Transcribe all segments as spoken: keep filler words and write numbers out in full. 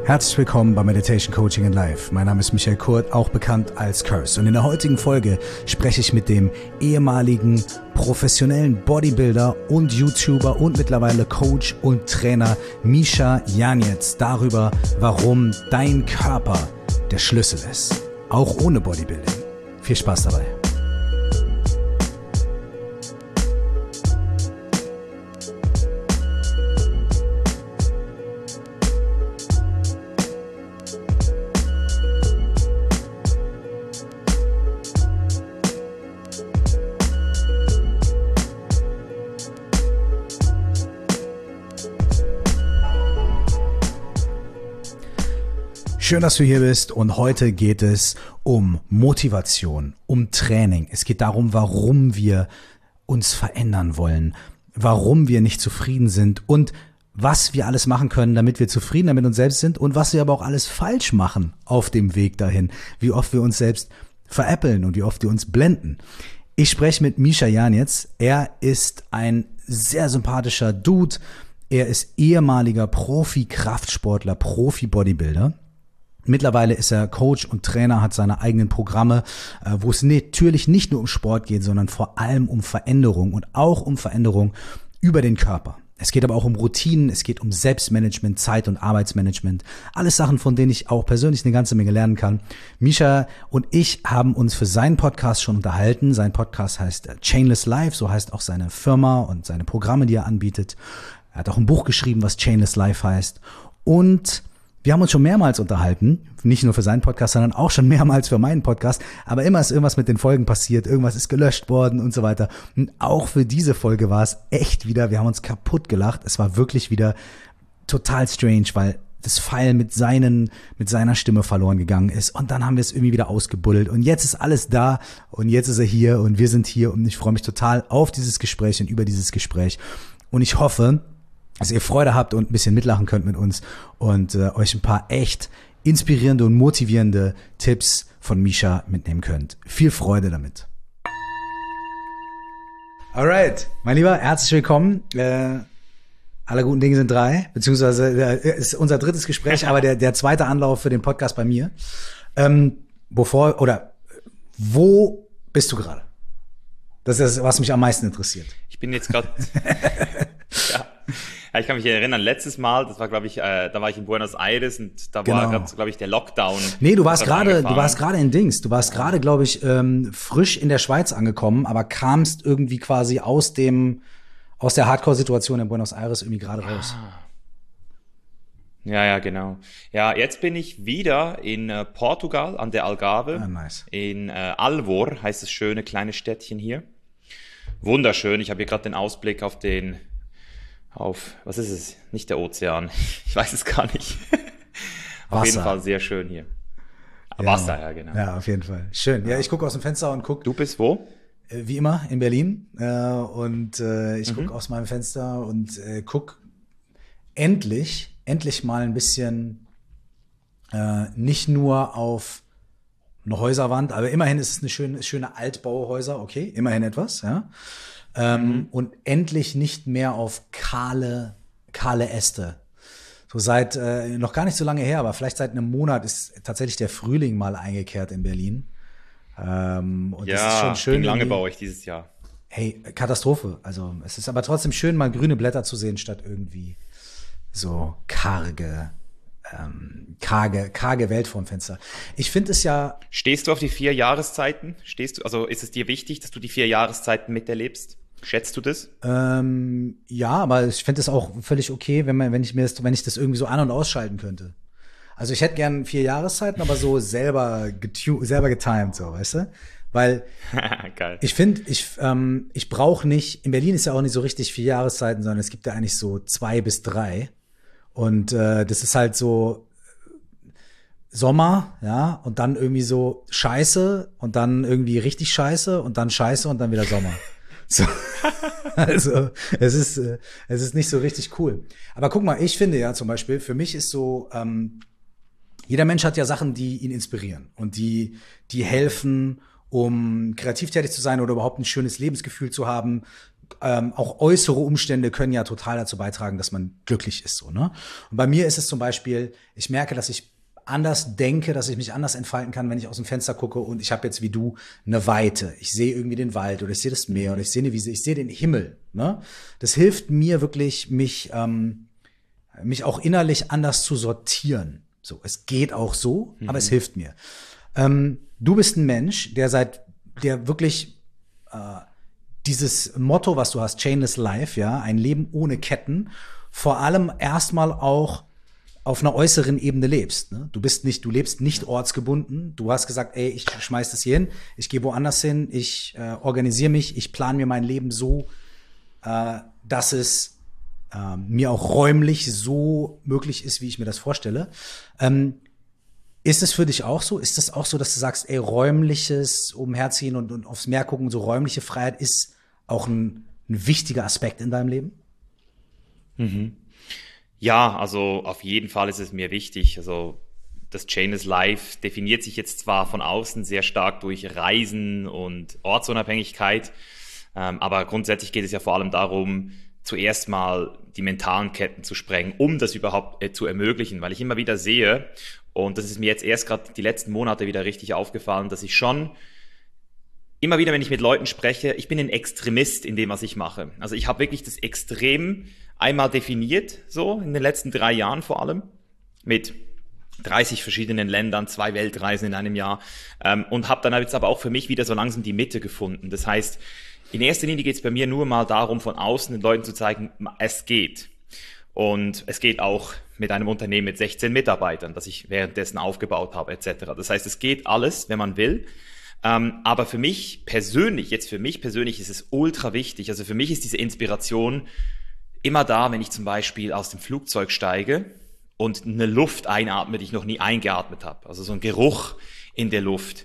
Herzlich willkommen bei Meditation Coaching in Life. Mein Name ist Michael Kurt, auch bekannt als Curse. Und in der heutigen Folge spreche ich mit dem ehemaligen professionellen Bodybuilder und YouTuber und mittlerweile Coach und Trainer Misha Janetz darüber, warum dein Körper der Schlüssel ist. Auch ohne Bodybuilding. Viel Spaß dabei. Schön, dass du hier bist, und heute geht es um Motivation, um Training. Es geht darum, warum wir uns verändern wollen, warum wir nicht zufrieden sind und was wir alles machen können, damit wir zufriedener mit uns selbst sind und was wir aber auch alles falsch machen auf dem Weg dahin, wie oft wir uns selbst veräppeln und wie oft wir uns blenden. Ich spreche mit Misha Janetz. Er ist ein sehr sympathischer Dude. Er ist ehemaliger Profi-Kraftsportler, Profi-Bodybuilder. Mittlerweile ist er Coach und Trainer, hat seine eigenen Programme, wo es natürlich nicht nur um Sport geht, sondern vor allem um Veränderung und auch um Veränderung über den Körper. Es geht aber auch um Routinen, es geht um Selbstmanagement, Zeit- und Arbeitsmanagement. Alles Sachen, von denen ich auch persönlich eine ganze Menge lernen kann. Misha und ich haben uns für seinen Podcast schon unterhalten. Sein Podcast heißt Chainless Life, so heißt auch seine Firma und seine Programme, die er anbietet. Er hat auch ein Buch geschrieben, was Chainless Life heißt. Und wir haben uns schon mehrmals unterhalten, nicht nur für seinen Podcast, sondern auch schon mehrmals für meinen Podcast. Aber immer ist irgendwas mit den Folgen passiert, irgendwas ist gelöscht worden und so weiter. Und auch für diese Folge war es echt wieder, wir haben uns kaputt gelacht. Es war wirklich wieder total strange, weil das Pfeil mit seinen, mit seiner Stimme verloren gegangen ist. Und dann haben wir es irgendwie wieder ausgebuddelt. Und jetzt ist alles da und jetzt ist er hier und wir sind hier. Und ich freue mich total auf dieses Gespräch und über dieses Gespräch. Und ich hoffe, dass ihr Freude habt und ein bisschen mitlachen könnt mit uns und äh, euch ein paar echt inspirierende und motivierende Tipps von Misha mitnehmen könnt. Viel Freude damit. Alright, mein Lieber, herzlich willkommen. Äh, alle guten Dinge sind drei, beziehungsweise äh, ist unser drittes Gespräch, aber der, der zweite Anlauf für den Podcast bei mir. Ähm, bevor, oder wo bist du gerade? Das ist das, was mich am meisten interessiert. Ich bin jetzt gerade... ja. Ja, ich kann mich erinnern, letztes Mal, das war, glaube ich, äh, da war ich in Buenos Aires und da Genau. war gerade, glaube ich, der Lockdown. Nee, du warst gerade, du warst gerade in Dings, du warst gerade, glaube ich, ähm, frisch in der Schweiz angekommen, aber kamst irgendwie quasi aus dem, aus der Hardcore-Situation in Buenos Aires irgendwie gerade raus. Ja, ja, genau. Ja, jetzt bin ich wieder in äh, Portugal an der Algarve. Ah, nice. In äh, Alvor heißt das schöne kleine Städtchen hier. Wunderschön. Ich habe hier gerade den Ausblick auf den auf, was ist es? Nicht der Ozean. Ich weiß es gar nicht. Auf jeden Fall sehr schön hier. Ja. Wasser, ja, genau. Ja, auf jeden Fall. Schön. Ja, ich gucke aus dem Fenster und guck. Du bist wo? Äh, wie immer in Berlin. Äh, und äh, ich Mhm. gucke aus meinem Fenster und äh, guck endlich, endlich mal ein bisschen äh, nicht nur auf eine Häuserwand, aber immerhin ist es eine schöne, schöne Altbauhäuser, okay, immerhin etwas, ja. Ähm, mhm. Und endlich nicht mehr auf kahle, kahle Äste. So seit, äh, noch gar nicht so lange her, aber vielleicht seit einem Monat ist tatsächlich der Frühling mal eingekehrt in Berlin. Ähm, und ja, das ist schon schön. ging lange bei euch dieses Jahr. Hey, Katastrophe. Also es ist aber trotzdem schön, mal grüne Blätter zu sehen, statt irgendwie so karge, ähm, karge, karge Welt vorm Fenster. Ich finde es ja... Stehst du auf die vier Jahreszeiten? Stehst du, also ist es dir wichtig, dass du die vier Jahreszeiten miterlebst? Schätzt du das? Ähm, ja, aber ich finde es auch völlig okay, wenn man, wenn ich mir das, wenn ich das irgendwie so an- und ausschalten könnte. Also ich hätte gern vier Jahreszeiten, aber so selber getu- selber getimed, so, weißt du? Weil Geil. ich finde, ich ähm, ich brauche nicht. In Berlin ist ja auch nicht so richtig vier Jahreszeiten, sondern es gibt ja eigentlich so zwei bis drei. Und äh, das ist halt so Sommer, ja, und dann irgendwie so Scheiße und dann irgendwie richtig Scheiße und dann Scheiße und dann wieder Sommer. So. Also es ist äh, es ist nicht so richtig cool. Aber guck mal, ich finde ja zum Beispiel, für mich ist so, ähm, jeder Mensch hat ja Sachen, die ihn inspirieren und die die helfen, um kreativ tätig zu sein oder überhaupt ein schönes Lebensgefühl zu haben. ähm, auch äußere Umstände können ja total dazu beitragen, dass man glücklich ist, so, ne? Und bei mir ist es zum Beispiel, ich merke, dass ich anders denke, dass ich mich anders entfalten kann, wenn ich aus dem Fenster gucke und ich habe jetzt wie du eine Weite. Ich sehe irgendwie den Wald oder ich sehe das Meer oder ich sehe eine Wiese, ich sehe den Himmel. Ne? Das hilft mir wirklich, mich, ähm, mich auch innerlich anders zu sortieren. So, es geht auch so, mhm. aber es hilft mir. Ähm, du bist ein Mensch, der seit, der wirklich äh, dieses Motto, was du hast, Chainless Life, ja, ein Leben ohne Ketten, vor allem erstmal auch auf einer äußeren Ebene lebst. Ne? Du bist nicht, du lebst nicht ortsgebunden. Du hast gesagt, ey, ich schmeiß das hier hin, ich gehe woanders hin, ich äh, organisiere mich, ich plane mir mein Leben so, äh, dass es äh, mir auch räumlich so möglich ist, wie ich mir das vorstelle. Ähm, ist es für dich auch so? Ist es auch so, dass du sagst, ey, räumliches Umherziehen und, und aufs Meer gucken, so räumliche Freiheit ist auch ein, ein wichtiger Aspekt in deinem Leben? Mhm. Ja, also auf jeden Fall ist es mir wichtig. Also das Chainless Life definiert sich jetzt zwar von außen sehr stark durch Reisen und Ortsunabhängigkeit, ähm, aber grundsätzlich geht es ja vor allem darum, zuerst mal die mentalen Ketten zu sprengen, um das überhaupt äh, zu ermöglichen, weil ich immer wieder sehe, und das ist mir jetzt erst gerade die letzten Monate wieder richtig aufgefallen, dass ich schon immer wieder, wenn ich mit Leuten spreche, ich bin ein Extremist in dem, was ich mache. Also ich habe wirklich das Extrem einmal definiert, so in den letzten drei Jahren vor allem, mit dreißig verschiedenen Ländern, zwei Weltreisen in einem Jahr, ähm, und habe dann jetzt aber auch für mich wieder so langsam die Mitte gefunden. Das heißt, in erster Linie geht es bei mir nur mal darum, von außen den Leuten zu zeigen, es geht. Und es geht auch mit einem Unternehmen mit sechzehn Mitarbeitern, das ich währenddessen aufgebaut habe, et cetera. Das heißt, es geht alles, wenn man will. Ähm, aber für mich persönlich, jetzt für mich persönlich ist es ultra wichtig. Also für mich ist diese Inspiration immer da, wenn ich zum Beispiel aus dem Flugzeug steige und eine Luft einatme, die ich noch nie eingeatmet habe. Also so ein Geruch in der Luft.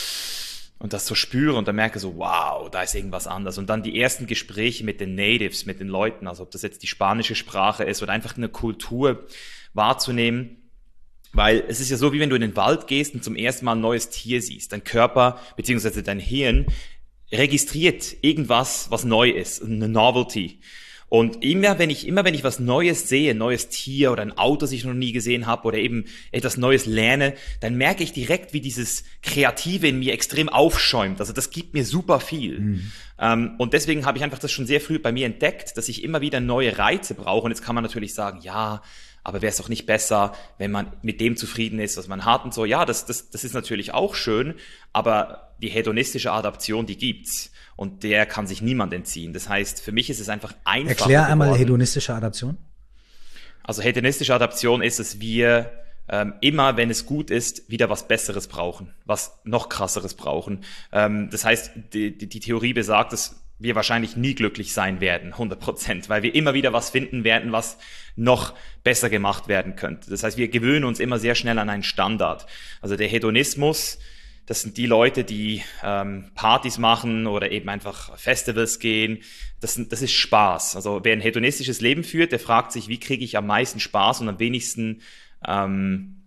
Und das so spüre und dann merke so, wow, da ist irgendwas anders. Und dann die ersten Gespräche mit den Natives, mit den Leuten, also ob das jetzt die spanische Sprache ist oder einfach eine Kultur wahrzunehmen. Weil es ist ja so, wie wenn du in den Wald gehst und zum ersten Mal ein neues Tier siehst. Dein Körper bzw. dein Hirn registriert irgendwas, was neu ist, eine Novelty. Und immer wenn ich immer wenn ich was Neues sehe, ein neues Tier oder ein Auto, das ich noch nie gesehen habe oder eben etwas Neues lerne, dann merke ich direkt, wie dieses Kreative in mir extrem aufschäumt. Also das gibt mir super viel. Mhm. Ähm, und deswegen habe ich einfach das schon sehr früh bei mir entdeckt, dass ich immer wieder neue Reize brauche. Und jetzt kann man natürlich sagen, ja, aber wäre es doch nicht besser, wenn man mit dem zufrieden ist, was man hat und so. Ja, das, das, das ist natürlich auch schön, aber die hedonistische Adaption, die gibt's. Und der kann sich niemand entziehen. Das heißt, für mich ist es einfach einfacher Erklär einmal geworden. hedonistische Adaption. Also hedonistische Adaption ist, dass wir ähm, immer, wenn es gut ist, wieder was Besseres brauchen, was noch krasseres brauchen. Ähm, das heißt, die, die, die Theorie besagt, dass wir wahrscheinlich nie glücklich sein werden, hundert Prozent, weil wir immer wieder was finden werden, was noch besser gemacht werden könnte. Das heißt, wir gewöhnen uns immer sehr schnell an einen Standard. Also der Hedonismus, das sind die Leute, die ähm, Partys machen oder eben einfach Festivals gehen. Das, sind, das ist Spaß. Also wer ein hedonistisches Leben führt, der fragt sich, wie kriege ich am meisten Spaß und am wenigsten, ähm,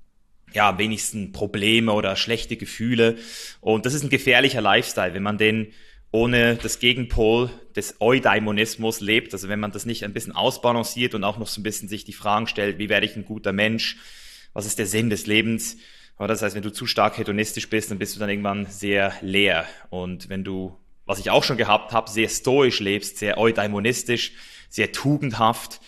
ja, am wenigsten Probleme oder schlechte Gefühle. Und das ist ein gefährlicher Lifestyle, wenn man den ohne das Gegenpol des Eudaimonismus lebt. Also wenn man das nicht ein bisschen ausbalanciert und auch noch so ein bisschen sich die Fragen stellt, wie werde ich ein guter Mensch? Was ist der Sinn des Lebens? Aber das heißt, wenn du zu stark hedonistisch bist, dann bist du dann irgendwann sehr leer. Und wenn du, was ich auch schon gehabt habe, sehr stoisch lebst, sehr eudaimonistisch, sehr tugendhaft,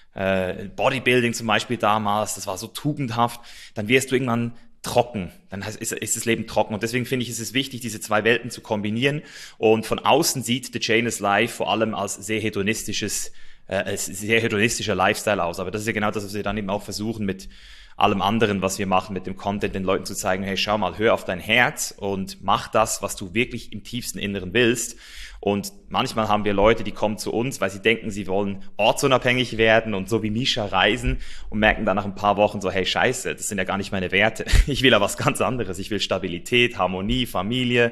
äh, Bodybuilding zum Beispiel damals, das war so tugendhaft, dann wirst du irgendwann trocken. Dann ist, ist das Leben trocken. Und deswegen finde ich, ist es wichtig, diese zwei Welten zu kombinieren. Und von außen sieht The Chainless Life vor allem als sehr hedonistisches, äh, als sehr hedonistischer Lifestyle aus. Aber das ist ja genau das, was wir dann eben auch versuchen mit allem anderen, was wir machen, mit dem Content, den Leuten zu zeigen, hey, schau mal, hör auf dein Herz und mach das, was du wirklich im tiefsten Inneren willst. Und manchmal haben wir Leute, die kommen zu uns, weil sie denken, sie wollen ortsunabhängig werden und so wie Misha reisen und merken dann nach ein paar Wochen so, hey, scheiße, das sind ja gar nicht meine Werte. Ich will ja was ganz anderes. Ich will Stabilität, Harmonie, Familie.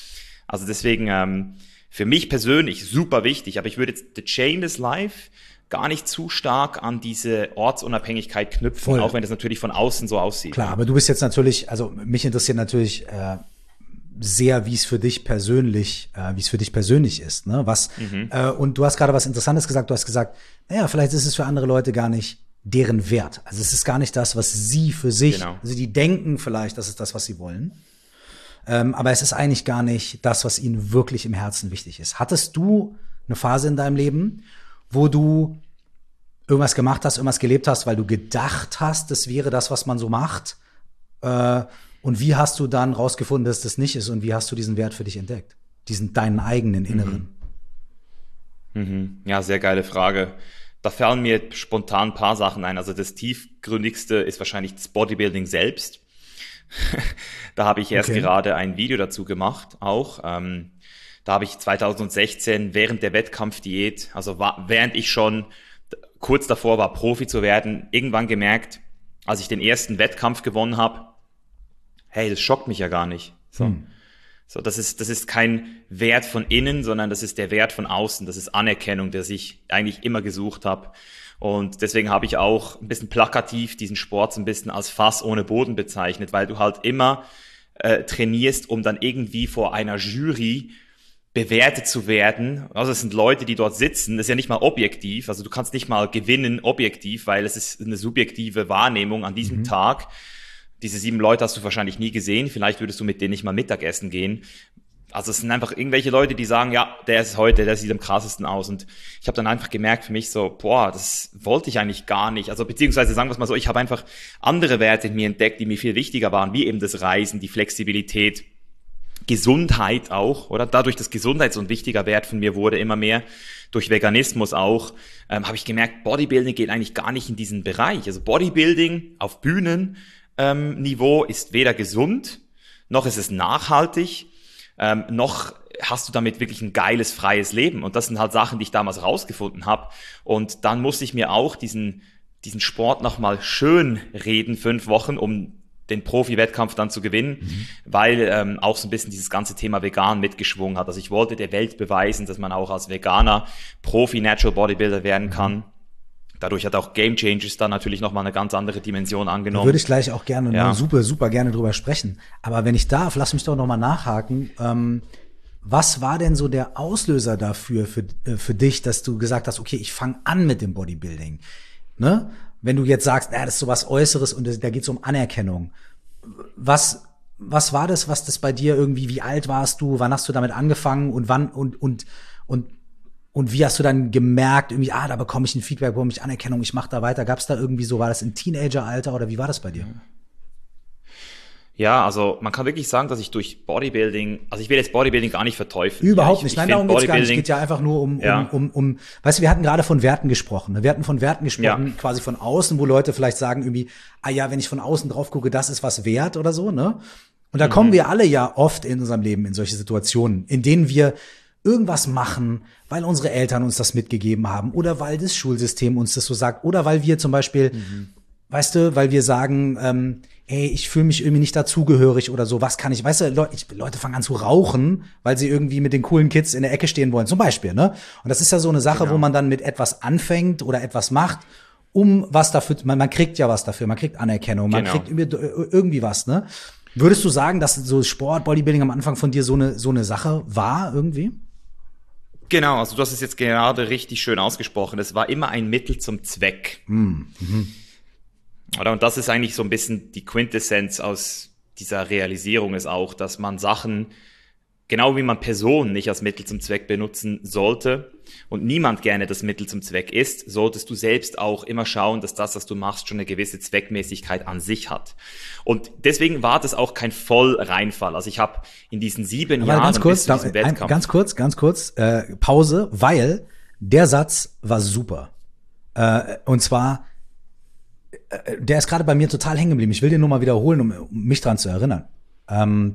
Also deswegen ähm, für mich persönlich super wichtig, aber ich würde jetzt The Chainless Life gar nicht zu stark an diese Ortsunabhängigkeit knüpfen, Voll. Auch wenn das natürlich von außen so aussieht. Klar, aber du bist jetzt natürlich, also mich interessiert natürlich, äh, sehr, wie es für dich persönlich, äh, wie es für dich persönlich ist, ne? Was, mhm. äh, und du hast gerade was Interessantes gesagt, du hast gesagt, naja, vielleicht ist es für andere Leute gar nicht deren Wert. Also es ist gar nicht das, was sie für sich, genau. also die denken vielleicht, das ist das, was sie wollen. Ähm, aber es ist eigentlich gar nicht das, was ihnen wirklich im Herzen wichtig ist. Hattest du eine Phase in deinem Leben, wo du irgendwas gemacht hast, irgendwas gelebt hast, weil du gedacht hast, das wäre das, was man so macht? Äh, Und wie hast du dann rausgefunden, dass das nicht ist? Und wie hast du diesen Wert für dich entdeckt? Diesen deinen eigenen inneren? Mhm. Mhm. Ja, sehr geile Frage. Da fallen mir spontan ein paar Sachen ein. Also das tiefgründigste ist wahrscheinlich das Bodybuilding selbst. Da habe ich erst okay. gerade ein Video dazu gemacht, auch. Ähm, da habe ich zwanzig sechzehn während der Wettkampfdiät, also war, während ich schon kurz davor war, Profi zu werden, irgendwann gemerkt, als ich den ersten Wettkampf gewonnen habe, hey, das schockt mich ja gar nicht. So, hm. so das ist das ist kein Wert von innen, sondern das ist der Wert von außen. Das ist Anerkennung, der ich eigentlich immer gesucht habe. Und deswegen habe ich auch ein bisschen plakativ diesen Sport so ein bisschen als Fass ohne Boden bezeichnet, weil du halt immer äh, trainierst, um dann irgendwie vor einer Jury bewertet zu werden. Also es sind Leute, die dort sitzen. Das ist ja nicht mal objektiv. Also du kannst nicht mal gewinnen objektiv, weil es ist eine subjektive Wahrnehmung an diesem mhm. Tag. Diese sieben Leute hast du wahrscheinlich nie gesehen. Vielleicht würdest du mit denen nicht mal Mittagessen gehen. Also es sind einfach irgendwelche Leute, die sagen, ja, der ist heute, der sieht am krassesten aus. Und ich habe dann einfach gemerkt für mich so, boah, das wollte ich eigentlich gar nicht. Also beziehungsweise sagen wir es mal so, ich habe einfach andere Werte in mir entdeckt, die mir viel wichtiger waren, wie eben das Reisen, die Flexibilität, Gesundheit auch, oder? Dadurch, dass Gesundheit so ein wichtiger Wert von mir wurde, immer mehr, durch Veganismus auch, ähm, habe ich gemerkt, Bodybuilding geht eigentlich gar nicht in diesen Bereich. Also Bodybuilding auf Bühnen, Ähm, Niveau ist weder gesund, noch ist es nachhaltig, ähm, noch hast du damit wirklich ein geiles, freies Leben. Und das sind halt Sachen, die ich damals rausgefunden habe. Und dann musste ich mir auch diesen, diesen Sport nochmal schön reden, fünf Wochen, um den Profi-Wettkampf dann zu gewinnen, mhm. weil ähm, auch so ein bisschen dieses ganze Thema Vegan mitgeschwungen hat. Also ich wollte der Welt beweisen, dass man auch als Veganer Profi-Natural Bodybuilder werden kann. Mhm. Dadurch hat auch Game Changes dann natürlich nochmal eine ganz andere Dimension angenommen. Da würde ich gleich auch gerne, ja. super, super gerne drüber sprechen. Aber wenn ich darf, lass mich doch nochmal nachhaken. Ähm, was war denn so der Auslöser dafür, für, äh, für dich, dass du gesagt hast, okay, ich fange an mit dem Bodybuilding? Ne? Wenn du jetzt sagst, na, das ist sowas Äußeres und das, da geht es um Anerkennung. Was, was war das, was das bei dir irgendwie, wie alt warst du, wann hast du damit angefangen und wann und, und, und, Und wie hast du dann gemerkt, irgendwie, ah, da bekomme ich ein Feedback, bekomme ich Anerkennung, ich mache da weiter. Gab es da irgendwie so, war das im Teenageralter oder wie war das bei dir? Ja, also man kann wirklich sagen, dass ich durch Bodybuilding, also ich will jetzt Bodybuilding gar nicht verteufeln. Überhaupt ja, ich, nicht, ich nein, darum geht's gar nicht. Es geht ja einfach nur um, ja. um, um, um, weißt du, wir hatten gerade von Werten gesprochen. Ne? Wir hatten von Werten gesprochen, ja. quasi von außen, wo Leute vielleicht sagen irgendwie, ah ja, wenn ich von außen drauf gucke, das ist was wert oder so, ne? Und da mhm. kommen wir alle ja oft in unserem Leben in solche Situationen, in denen wir irgendwas machen, weil unsere Eltern uns das mitgegeben haben oder weil das Schulsystem uns das so sagt oder weil wir zum Beispiel, mhm. weißt du, weil wir sagen, ähm, ey, ich fühle mich irgendwie nicht dazugehörig oder so, was kann ich, weißt du, Leute, ich, Leute fangen an zu rauchen, weil sie irgendwie mit den coolen Kids in der Ecke stehen wollen, zum Beispiel, ne? Und das ist ja so eine Sache, genau. wo man dann mit etwas anfängt oder etwas macht, um was dafür, man, man kriegt ja was dafür, man kriegt Anerkennung, man genau. kriegt irgendwie, irgendwie was, ne? Würdest du sagen, dass so Sport, Bodybuilding am Anfang von dir so eine, so eine Sache war irgendwie? Genau, also du hast es jetzt gerade richtig schön ausgesprochen. Es war immer ein Mittel zum Zweck. Mhm. Oder? Und das ist eigentlich so ein bisschen die Quintessenz aus dieser Realisierung ist auch, dass man Sachen, genau wie man Personen nicht als Mittel zum Zweck benutzen sollte und niemand gerne das Mittel zum Zweck ist, solltest du selbst auch immer schauen, dass das, was du machst, schon eine gewisse Zweckmäßigkeit an sich hat. Und deswegen war das auch kein Vollreinfall. Also ich habe in diesen sieben Aber Jahren ganz kurz, bis zu diesem da, Wettkampf... Ein, ganz kurz, ganz kurz, äh, Pause, weil der Satz war super. Äh, und zwar, äh, der ist gerade bei mir total hängen geblieben. Ich will den nur mal wiederholen, um, um mich dran zu erinnern. Ähm,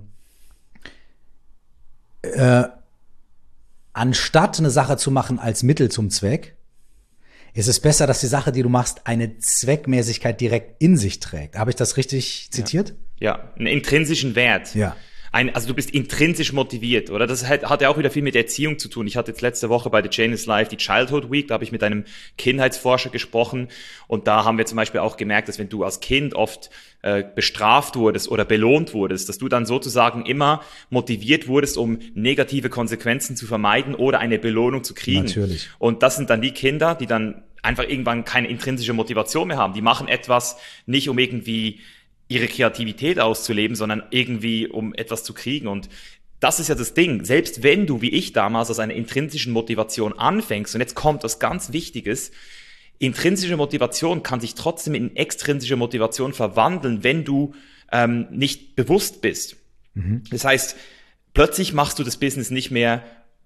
Äh, anstatt eine Sache zu machen als Mittel zum Zweck, ist es besser, dass die Sache, die du machst, eine Zweckmäßigkeit direkt in sich trägt. Habe ich das richtig zitiert? Ja, ja, einen intrinsischen Wert. Ja. ein, also du bist intrinsisch motiviert, oder? Das hat, hat ja auch wieder viel mit Erziehung zu tun. Ich hatte jetzt letzte Woche bei The Chain is Life die Childhood Week, da habe ich mit einem Kindheitsforscher gesprochen und da haben wir zum Beispiel auch gemerkt, dass wenn du als Kind oft äh, bestraft wurdest oder belohnt wurdest, dass du dann sozusagen immer motiviert wurdest, um negative Konsequenzen zu vermeiden oder eine Belohnung zu kriegen. Natürlich. Und das sind dann die Kinder, die dann einfach irgendwann keine intrinsische Motivation mehr haben. Die machen etwas nicht, um irgendwie ihre Kreativität auszuleben, sondern irgendwie, um etwas zu kriegen. Und das ist ja das Ding. Selbst wenn du, wie ich damals, aus einer intrinsischen Motivation anfängst, und jetzt kommt was ganz Wichtiges, intrinsische Motivation kann sich trotzdem in extrinsische Motivation verwandeln, wenn du ähm, nicht bewusst bist. Mhm. Das heißt, plötzlich machst du das Business nicht mehr,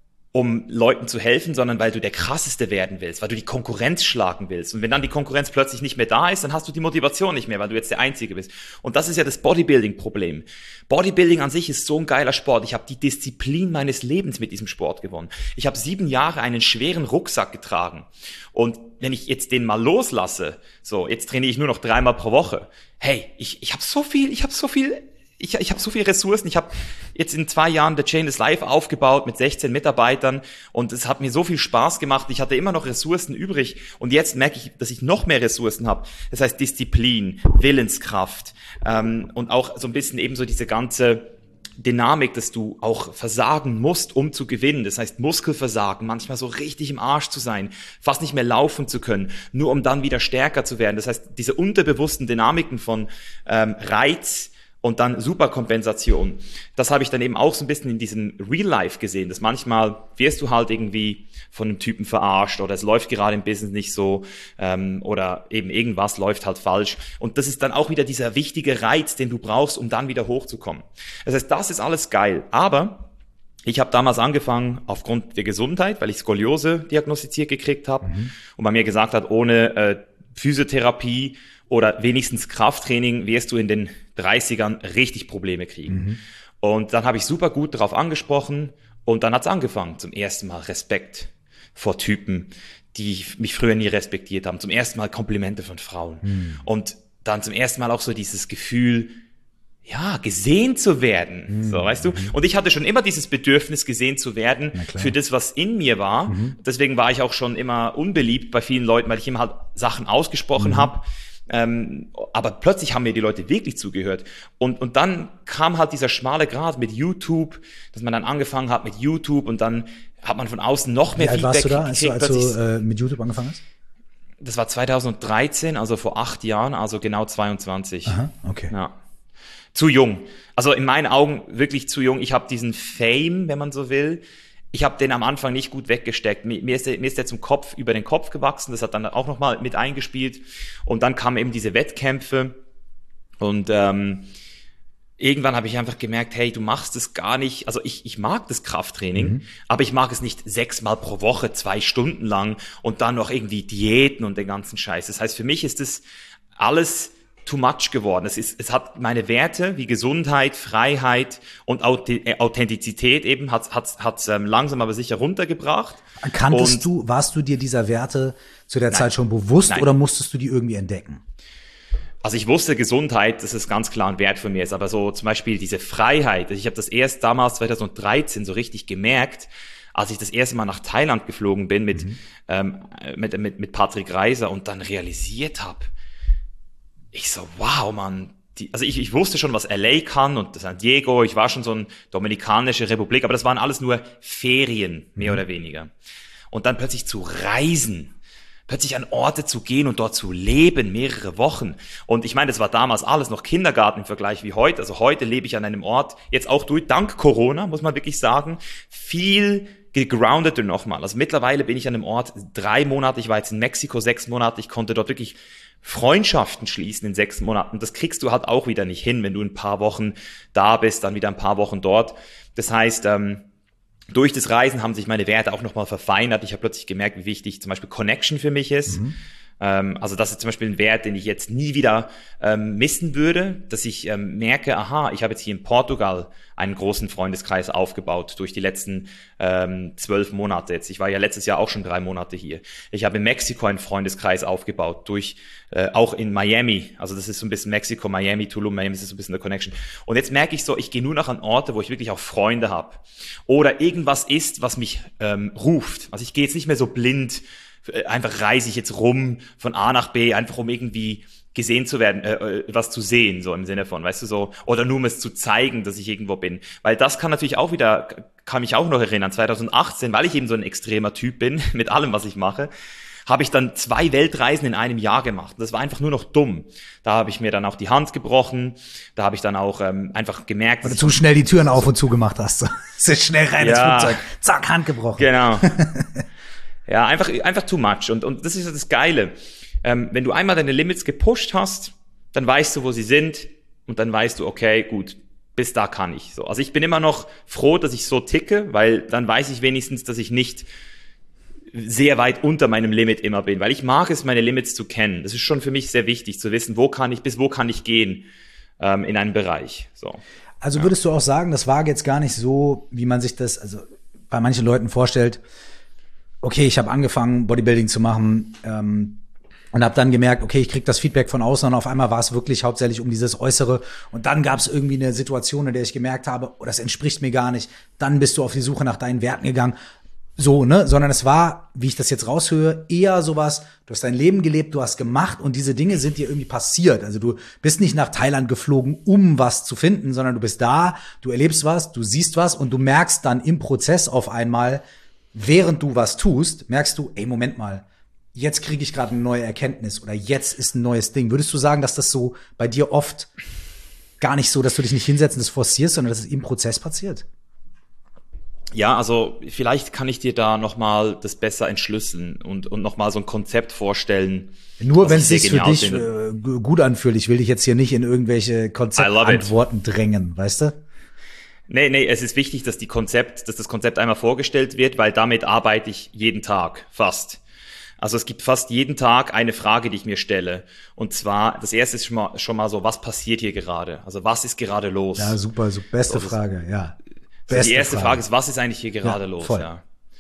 um Leuten zu helfen, sondern weil du der Krasseste werden willst, weil du die Konkurrenz schlagen willst. Und wenn dann die Konkurrenz plötzlich nicht mehr da ist, dann hast du die Motivation nicht mehr, weil du jetzt der Einzige bist. Und das ist ja das Bodybuilding-Problem. Bodybuilding an sich ist so ein geiler Sport. Ich habe die Disziplin meines Lebens mit diesem Sport gewonnen. Ich habe sieben Jahre einen schweren Rucksack getragen. Und wenn ich jetzt den mal loslasse, so, jetzt trainiere ich nur noch dreimal pro Woche. Hey, ich, ich habe so viel, ich habe so viel... Ich, ich habe so viele Ressourcen. Ich habe jetzt in zwei Jahren The Chain is Life aufgebaut mit sechzehn Mitarbeitern und es hat mir so viel Spaß gemacht. Ich hatte immer noch Ressourcen übrig und jetzt merke ich, dass ich noch mehr Ressourcen habe. Das heißt Disziplin, Willenskraft ähm, und auch so ein bisschen eben so diese ganze Dynamik, dass du auch versagen musst, um zu gewinnen. Das heißt Muskelversagen, manchmal so richtig im Arsch zu sein, fast nicht mehr laufen zu können, nur um dann wieder stärker zu werden. Das heißt diese unterbewussten Dynamiken von ähm, Reiz, und dann Superkompensation. Das habe ich dann eben auch so ein bisschen in diesem Real Life gesehen, dass manchmal wirst du halt irgendwie von einem Typen verarscht oder es läuft gerade im Business nicht so ähm, oder eben irgendwas läuft halt falsch. Und das ist dann auch wieder dieser wichtige Reiz, den du brauchst, um dann wieder hochzukommen. Das heißt, das ist alles geil. Aber ich habe damals angefangen aufgrund der Gesundheit, weil ich Skoliose diagnostiziert gekriegt habe mhm. und man mir gesagt hat, ohne äh, Physiotherapie oder wenigstens Krafttraining wirst du in den dreißigern richtig Probleme kriegen. Mhm. Und dann habe ich super gut darauf angesprochen und dann hat's angefangen. Zum ersten Mal Respekt vor Typen, die mich früher nie respektiert haben. Zum ersten Mal Komplimente von Frauen. Mhm. Und dann zum ersten Mal auch so dieses Gefühl, ja, gesehen zu werden. Mhm. So, weißt du? Und ich hatte schon immer dieses Bedürfnis, gesehen zu werden für das, was in mir war. Mhm. Deswegen war ich auch schon immer unbeliebt bei vielen Leuten, weil ich immer halt Sachen ausgesprochen mhm. habe. Ähm, aber plötzlich haben mir die Leute wirklich zugehört. Und, und dann kam halt dieser schmale Grat mit YouTube, dass man dann angefangen hat mit YouTube und dann hat man von außen noch mehr Wie alt Feedback warst du da, als du, als gekriegt. du äh, mit YouTube angefangen hast? Das war zweitausenddreizehn, also vor acht Jahren, also genau zweiundzwanzig. Aha, okay. Ja. Zu jung. Also in meinen Augen wirklich zu jung. Ich habe diesen Fame, wenn man so will, ich habe den am Anfang nicht gut weggesteckt. Mir, mir, ist der, mir ist der zum Kopf, über den Kopf gewachsen. Das hat dann auch nochmal mit eingespielt. Und dann kamen eben diese Wettkämpfe. Und ähm, irgendwann habe ich einfach gemerkt, hey, du machst es gar nicht. Also ich, ich mag das Krafttraining, mhm. aber ich mag es nicht sechsmal pro Woche, zwei Stunden lang und dann noch irgendwie Diäten und den ganzen Scheiß. Das heißt, für mich ist das alles too much geworden. Es ist, es hat meine Werte wie Gesundheit, Freiheit und Authentizität eben hat hat hat ähm, langsam aber sicher runtergebracht. Kanntest und, du, warst du dir dieser Werte zu der nein, Zeit schon bewusst nein. oder musstest du die irgendwie entdecken? Also ich wusste Gesundheit, das ist ganz klar ein Wert von mir ist, aber so zum Beispiel diese Freiheit. Ich habe das erst damals zweitausenddreizehn so richtig gemerkt, als ich das erste Mal nach Thailand geflogen bin mit mhm. ähm, mit mit mit Patrick Reiser und dann realisiert habe. Ich so, wow, Mann. Die, also ich, ich wusste schon, was L A kann und San Diego. Ich war schon so eine Dominikanische Republik, aber das waren alles nur Ferien, mehr mhm. oder weniger. Und dann plötzlich zu reisen, plötzlich an Orte zu gehen und dort zu leben, mehrere Wochen. Und ich meine, das war damals alles noch Kindergarten im Vergleich wie heute. Also heute lebe ich an einem Ort, jetzt auch durch, dank Corona, muss man wirklich sagen, viel gegroundeter nochmal. Also mittlerweile bin ich an einem Ort, drei Monate, ich war jetzt in Mexiko, sechs Monate, ich konnte dort wirklich Freundschaften schließen in sechs Monaten. Das kriegst du halt auch wieder nicht hin, wenn du ein paar Wochen da bist, dann wieder ein paar Wochen dort. Das heißt, ähm, durch das Reisen haben sich meine Werte auch nochmal verfeinert. Ich habe plötzlich gemerkt, wie wichtig zum Beispiel Connection für mich ist. Mhm. Ähm, also das ist zum Beispiel ein Wert, den ich jetzt nie wieder ähm, missen würde, dass ich ähm, merke, aha, ich habe jetzt hier in Portugal einen großen Freundeskreis aufgebaut durch die letzten ähm, zwölf Monate jetzt. Ich war ja letztes Jahr auch schon drei Monate hier. Ich habe in Mexiko einen Freundeskreis aufgebaut, durch äh, auch in Miami. Also das ist so ein bisschen Mexiko, Miami, Tulum, Miami, das ist so ein bisschen eine Connection. Und jetzt merke ich so, ich gehe nur noch an Orte, wo ich wirklich auch Freunde habe. Oder irgendwas ist, was mich ähm, ruft. Also ich gehe jetzt nicht mehr so blind, einfach reise ich jetzt rum von A nach B, einfach um irgendwie gesehen zu werden, äh, was zu sehen, so im Sinne von, weißt du, so, oder nur um es zu zeigen, dass ich irgendwo bin. Weil das kann natürlich auch wieder, kann mich auch noch erinnern, zwanzig achtzehn, weil ich eben so ein extremer Typ bin, mit allem, was ich mache, habe ich dann zwei Weltreisen in einem Jahr gemacht. Das war einfach nur noch dumm. Da habe ich mir dann auch die Hand gebrochen, da habe ich dann auch ähm, einfach gemerkt, weil du zu schnell die Türen auf und zu gemacht hast. Sehr schnell rein ins ja, Flugzeug, zack, Hand gebrochen. Genau. Ja, einfach, einfach too much. Und, und das ist das Geile. Ähm, wenn du einmal deine Limits gepusht hast, dann weißt du, wo sie sind. Und dann weißt du, okay, gut, bis da kann ich. So. Also ich bin immer noch froh, dass ich so ticke, weil dann weiß ich wenigstens, dass ich nicht sehr weit unter meinem Limit immer bin. Weil ich mag es, meine Limits zu kennen. Das ist schon für mich sehr wichtig, zu wissen, wo kann ich, bis wo kann ich gehen ähm, in einem Bereich. So. Also würdest du auch sagen, das war jetzt gar nicht so, wie man sich das also bei manchen Leuten vorstellt, okay, ich habe angefangen, Bodybuilding zu machen ähm, und habe dann gemerkt, okay, ich krieg das Feedback von außen und auf einmal war es wirklich hauptsächlich um dieses Äußere und dann gab es irgendwie eine Situation, in der ich gemerkt habe, oh, das entspricht mir gar nicht. Dann bist du auf die Suche nach deinen Werten gegangen. So, ne? Sondern es war, wie ich das jetzt raushöre, eher sowas, du hast dein Leben gelebt, du hast gemacht und diese Dinge sind dir irgendwie passiert. Also du bist nicht nach Thailand geflogen, um was zu finden, sondern du bist da, du erlebst was, du siehst was und du merkst dann im Prozess auf einmal, während du was tust, merkst du, ey, Moment mal, jetzt kriege ich gerade eine neue Erkenntnis oder jetzt ist ein neues Ding. Würdest du sagen, dass das so bei dir oft gar nicht so, dass du dich nicht hinsetzt und das forcierst, sondern dass es im Prozess passiert? Ja, also vielleicht kann ich dir da nochmal das besser entschlüsseln und, und nochmal so ein Konzept vorstellen. Nur wenn es sich für dich äh, gut anfühlt. Ich will dich jetzt hier nicht in irgendwelche Konzeptantworten drängen, weißt du? Nee, nee, es ist wichtig, dass die Konzept, dass das Konzept einmal vorgestellt wird, weil damit arbeite ich jeden Tag, fast. Also es gibt fast jeden Tag eine Frage, die ich mir stelle. Und zwar, das erste ist schon mal, schon mal so, was passiert hier gerade? Also was ist gerade los? Ja, super, super. Beste so, Frage, ja. Beste so die erste Frage. Frage ist, was ist eigentlich hier gerade ja, los? Voll. Ja.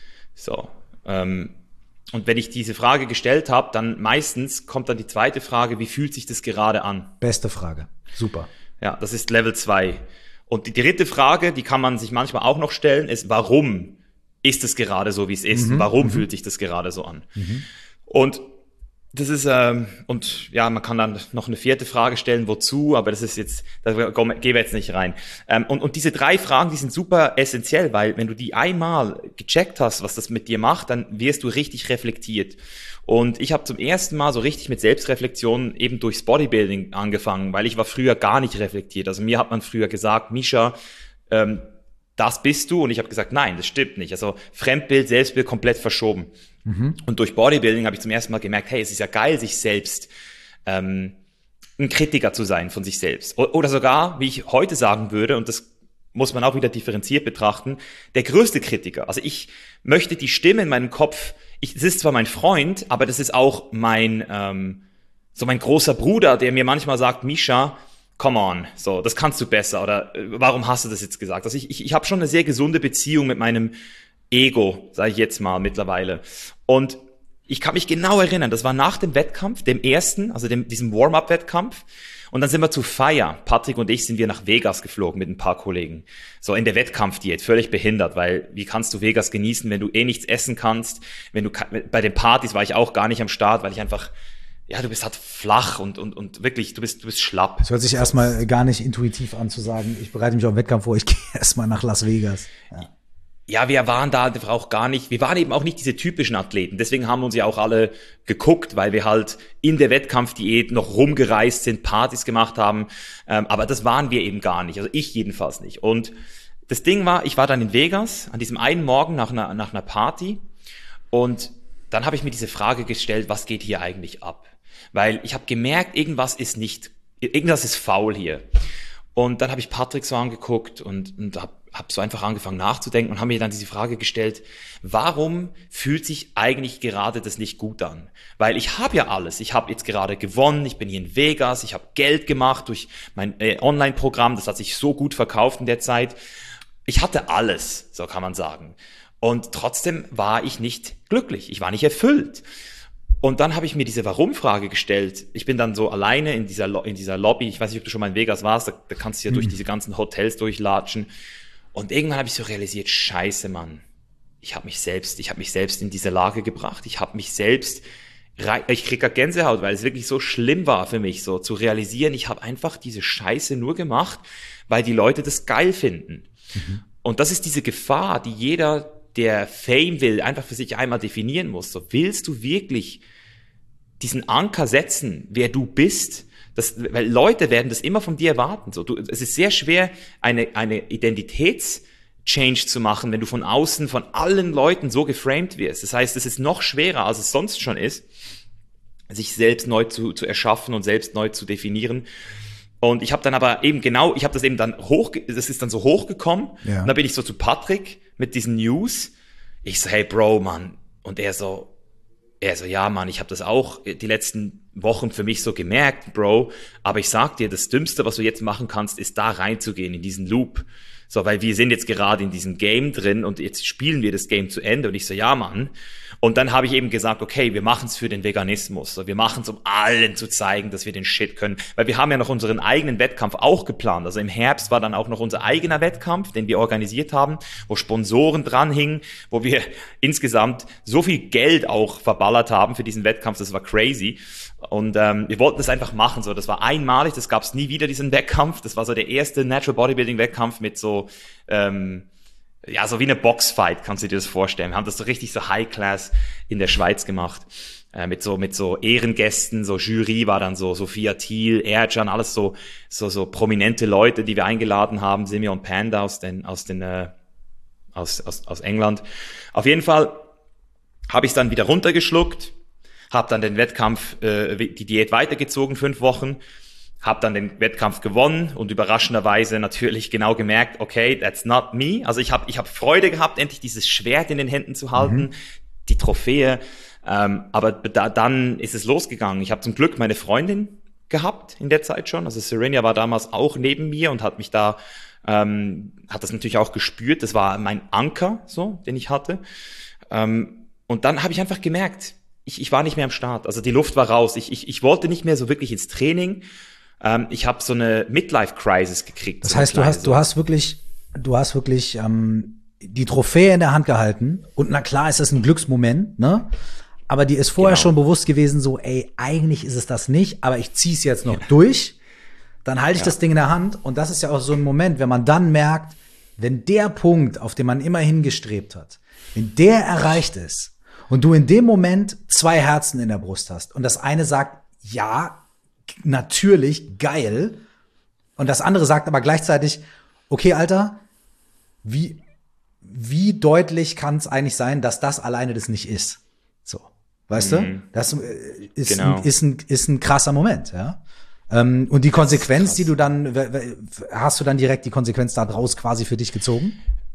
So. Ähm, und wenn ich diese Frage gestellt habe, dann meistens kommt dann die zweite Frage, wie fühlt sich das gerade an? Beste Frage, super. Ja, das ist Level zwei. Und die dritte Frage, die kann man sich manchmal auch noch stellen, ist, warum ist es gerade so, wie es ist? Mhm, warum mhm. fühlt sich das gerade so an? Mhm. Und das ist, ähm, und ja, man kann dann noch eine vierte Frage stellen, wozu, aber das ist jetzt, da gehen wir jetzt nicht rein. Ähm, und, und diese drei Fragen, die sind super essentiell, weil wenn du die einmal gecheckt hast, was das mit dir macht, dann wirst du richtig reflektiert. Und ich habe zum ersten Mal so richtig mit Selbstreflexion eben durchs Bodybuilding angefangen, weil ich war früher gar nicht reflektiert. Also mir hat man früher gesagt, Misha, ähm, das bist du. Und ich habe gesagt, nein, das stimmt nicht. Also Fremdbild, Selbstbild komplett verschoben. Mhm. Und durch Bodybuilding habe ich zum ersten Mal gemerkt, hey, es ist ja geil, sich selbst ähm, ein Kritiker zu sein von sich selbst. Oder sogar, wie ich heute sagen würde, und das muss man auch wieder differenziert betrachten, der größte Kritiker. Also ich möchte die Stimme in meinem Kopf, ich, das ist zwar mein Freund, aber das ist auch mein ähm, so mein großer Bruder, der mir manchmal sagt, Misha, come on, so, das kannst du besser oder äh, warum hast du das jetzt gesagt? Also ich, ich, ich habe schon eine sehr gesunde Beziehung mit meinem Ego, sage ich jetzt mal mittlerweile. Und ich kann mich genau erinnern, das war nach dem Wettkampf, dem ersten, also dem, diesem Warm-up-Wettkampf. Und dann sind wir zu Feier. Patrick und ich sind wir nach Vegas geflogen mit ein paar Kollegen. So in der Wettkampfdiät, völlig behindert, weil wie kannst du Vegas genießen, wenn du eh nichts essen kannst? Wenn du bei den Partys war ich auch gar nicht am Start, weil ich einfach, ja, du bist halt flach und und und wirklich, du bist du bist schlapp. Es hört sich erstmal gar nicht intuitiv an zu sagen, ich bereite mich auf den Wettkampf vor, ich gehe erstmal nach Las Vegas. Ja. Ja, wir waren da auch gar nicht, wir waren eben auch nicht diese typischen Athleten. Deswegen haben wir uns ja auch alle geguckt, weil wir halt in der Wettkampfdiät noch rumgereist sind, Partys gemacht haben. Ähm, aber das waren wir eben gar nicht. Also ich jedenfalls nicht. Und das Ding war, ich war dann in Vegas an diesem einen Morgen nach einer, nach einer Party. Und dann habe ich mir diese Frage gestellt, was geht hier eigentlich ab? Weil ich habe gemerkt, irgendwas ist nicht, irgendwas ist faul hier. Und dann habe ich Patrick so angeguckt und, und habe habe so einfach angefangen nachzudenken und habe mir dann diese Frage gestellt, warum fühlt sich eigentlich gerade das nicht gut an? Weil ich habe ja alles. Ich habe jetzt gerade gewonnen, ich bin hier in Vegas, ich habe Geld gemacht durch mein äh, Online-Programm, das hat sich so gut verkauft in der Zeit. Ich hatte alles, so kann man sagen. Und trotzdem war ich nicht glücklich, ich war nicht erfüllt. Und dann habe ich mir diese Warum-Frage gestellt. Ich bin dann so alleine in dieser, Lo- in dieser Lobby, ich weiß nicht, ob du schon mal in Vegas warst, da, da kannst du ja mhm. durch diese ganzen Hotels durchlatschen. Und irgendwann habe ich so realisiert, scheiße, Mann, ich habe mich selbst, ich habe mich selbst in diese Lage gebracht. Ich habe mich selbst, ich krieg grad Gänsehaut, weil es wirklich so schlimm war für mich, so zu realisieren, ich habe einfach diese Scheiße nur gemacht, weil die Leute das geil finden. Mhm. Und das ist diese Gefahr, die jeder, der Fame will, einfach für sich einmal definieren muss. So, willst du wirklich diesen Anker setzen, wer du bist? Das, weil Leute werden das immer von dir erwarten. So, du, es ist sehr schwer, eine, eine Identitätschange zu machen, wenn du von außen, von allen Leuten so geframed wirst. Das heißt, es ist noch schwerer, als es sonst schon ist, sich selbst neu zu, zu erschaffen und selbst neu zu definieren. Und ich habe dann aber eben genau, ich habe das eben dann hoch, das ist dann so hochgekommen. Ja. Und dann bin ich so zu Patrick mit diesen News. Ich so, hey Bro, Mann. Und er so, er so, ja, Mann, ich habe das auch die letzten Wochen für mich so gemerkt, Bro. Aber ich sag dir, das Dümmste, was du jetzt machen kannst, ist da reinzugehen in diesen Loop. So, weil wir sind jetzt gerade in diesem Game drin und jetzt spielen wir das Game zu Ende. Und ich so, ja, Mann. Und dann habe ich eben gesagt, okay, wir machen es für den Veganismus. So, wir machen es, um allen zu zeigen, dass wir den Shit können. Weil wir haben ja noch unseren eigenen Wettkampf auch geplant. Also im Herbst war dann auch noch unser eigener Wettkampf, den wir organisiert haben, wo Sponsoren dranhingen, wo wir insgesamt so viel Geld auch verballert haben für diesen Wettkampf. Das war crazy. Und ähm, wir wollten das einfach machen. So, das war einmalig, das gab es nie wieder, diesen Wettkampf. Das war so der erste Natural Bodybuilding Wettkampf mit so ähm, ja, so wie eine Boxfight, kannst du dir das vorstellen. Wir haben das so richtig so High Class in der Schweiz gemacht. Äh, mit so, mit so Ehrengästen, so Jury war dann so Sophia Thiel, Ercan, alles so, so, so prominente Leute, die wir eingeladen haben, Simeon Panda aus den, aus den, äh, aus, aus, aus England. Auf jeden Fall habe ich es dann wieder runtergeschluckt, habe dann den Wettkampf, äh, die Diät weitergezogen, fünf Wochen, habe dann den Wettkampf gewonnen und überraschenderweise natürlich genau gemerkt, okay, that's not me. Also ich habe ich hab Freude gehabt, endlich dieses Schwert in den Händen zu halten, mhm. die Trophäe. Ähm, aber da, dann ist es losgegangen. Ich habe zum Glück meine Freundin gehabt in der Zeit schon. Also Serenia war damals auch neben mir und hat mich da, ähm, hat das natürlich auch gespürt. Das war mein Anker, so, den ich hatte. Ähm, und dann habe ich einfach gemerkt, ich, ich war nicht mehr am Start. Also die Luft war raus. Ich, ich, ich wollte nicht mehr so wirklich ins Training. Ähm, ich habe so eine Midlife-Crisis gekriegt. Das so heißt, du hast, so. du hast wirklich, du hast wirklich ähm, die Trophäe in der Hand gehalten. Und na klar ist das ein Glücksmoment, ne? Aber dir ist vorher genau. schon bewusst gewesen, so, ey, eigentlich ist es das nicht, aber ich zieh's jetzt noch ja. durch. Dann halte ich ja. das Ding in der Hand. Und das ist ja auch so ein Moment, wenn man dann merkt, wenn der Punkt, auf den man immer hingestrebt hat, wenn der erreicht ist und du in dem Moment zwei Herzen in der Brust hast und das eine sagt, ja, natürlich, geil, und das andere sagt aber gleichzeitig, okay, Alter, wie, wie deutlich kann es eigentlich sein, dass das alleine das nicht ist? So, weißt mhm. du? Das ist, genau. ein, ist, ein, ist ein krasser Moment, ja. Ähm, und die Konsequenz, die du dann, hast du dann direkt die Konsequenz da draus quasi für dich gezogen?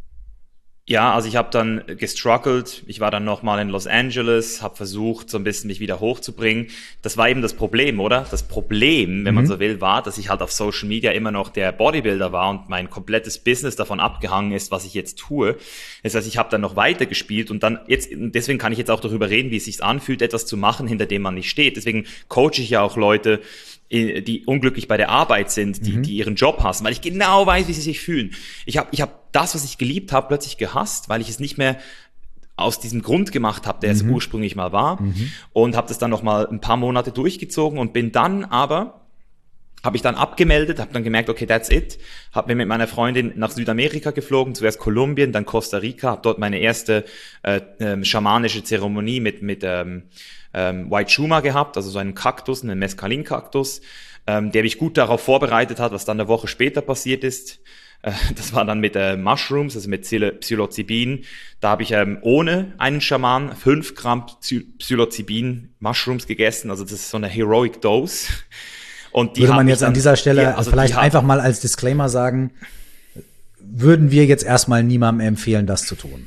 Ja, also ich habe dann gestruggelt. Ich war dann nochmal in Los Angeles, habe versucht, so ein bisschen mich wieder hochzubringen. Das war eben das Problem, oder? Das Problem, wenn mhm. man so will, war, dass ich halt auf Social Media immer noch der Bodybuilder war und mein komplettes Business davon abgehangen ist, was ich jetzt tue. Das heißt, ich habe dann noch weiter gespielt und dann jetzt, deswegen kann ich jetzt auch darüber reden, wie es sich anfühlt, etwas zu machen, hinter dem man nicht steht. Deswegen coache ich ja auch Leute, die unglücklich bei der Arbeit sind, die, mhm. die ihren Job hassen, weil ich genau weiß, wie sie sich fühlen. Ich habe ich hab das, was ich geliebt habe, plötzlich gehasst, weil ich es nicht mehr aus diesem Grund gemacht habe, der mhm. es ursprünglich mal war, mhm. und habe das dann noch mal ein paar Monate durchgezogen und bin dann aber, habe ich dann abgemeldet, habe dann gemerkt, okay, that's it, habe mir mit meiner Freundin nach Südamerika geflogen, zuerst Kolumbien, dann Costa Rica, habe dort meine erste äh, äh, schamanische Zeremonie mit mit ähm, ähm, White Shuma gehabt, also so einen Kaktus, einen Mescalin-Kaktus, ähm, der mich gut darauf vorbereitet hat, was dann eine Woche später passiert ist. Äh, das war dann mit äh, Mushrooms, also mit Psilocybin. Da habe ich ähm, ohne einen Schaman fünf Gramm Psilocybin Mushrooms gegessen, also das ist so eine Heroic Dose. Und die würde man jetzt dann, an dieser Stelle die, also vielleicht einfach mal als Disclaimer sagen, würden wir jetzt erstmal niemandem empfehlen, das zu tun.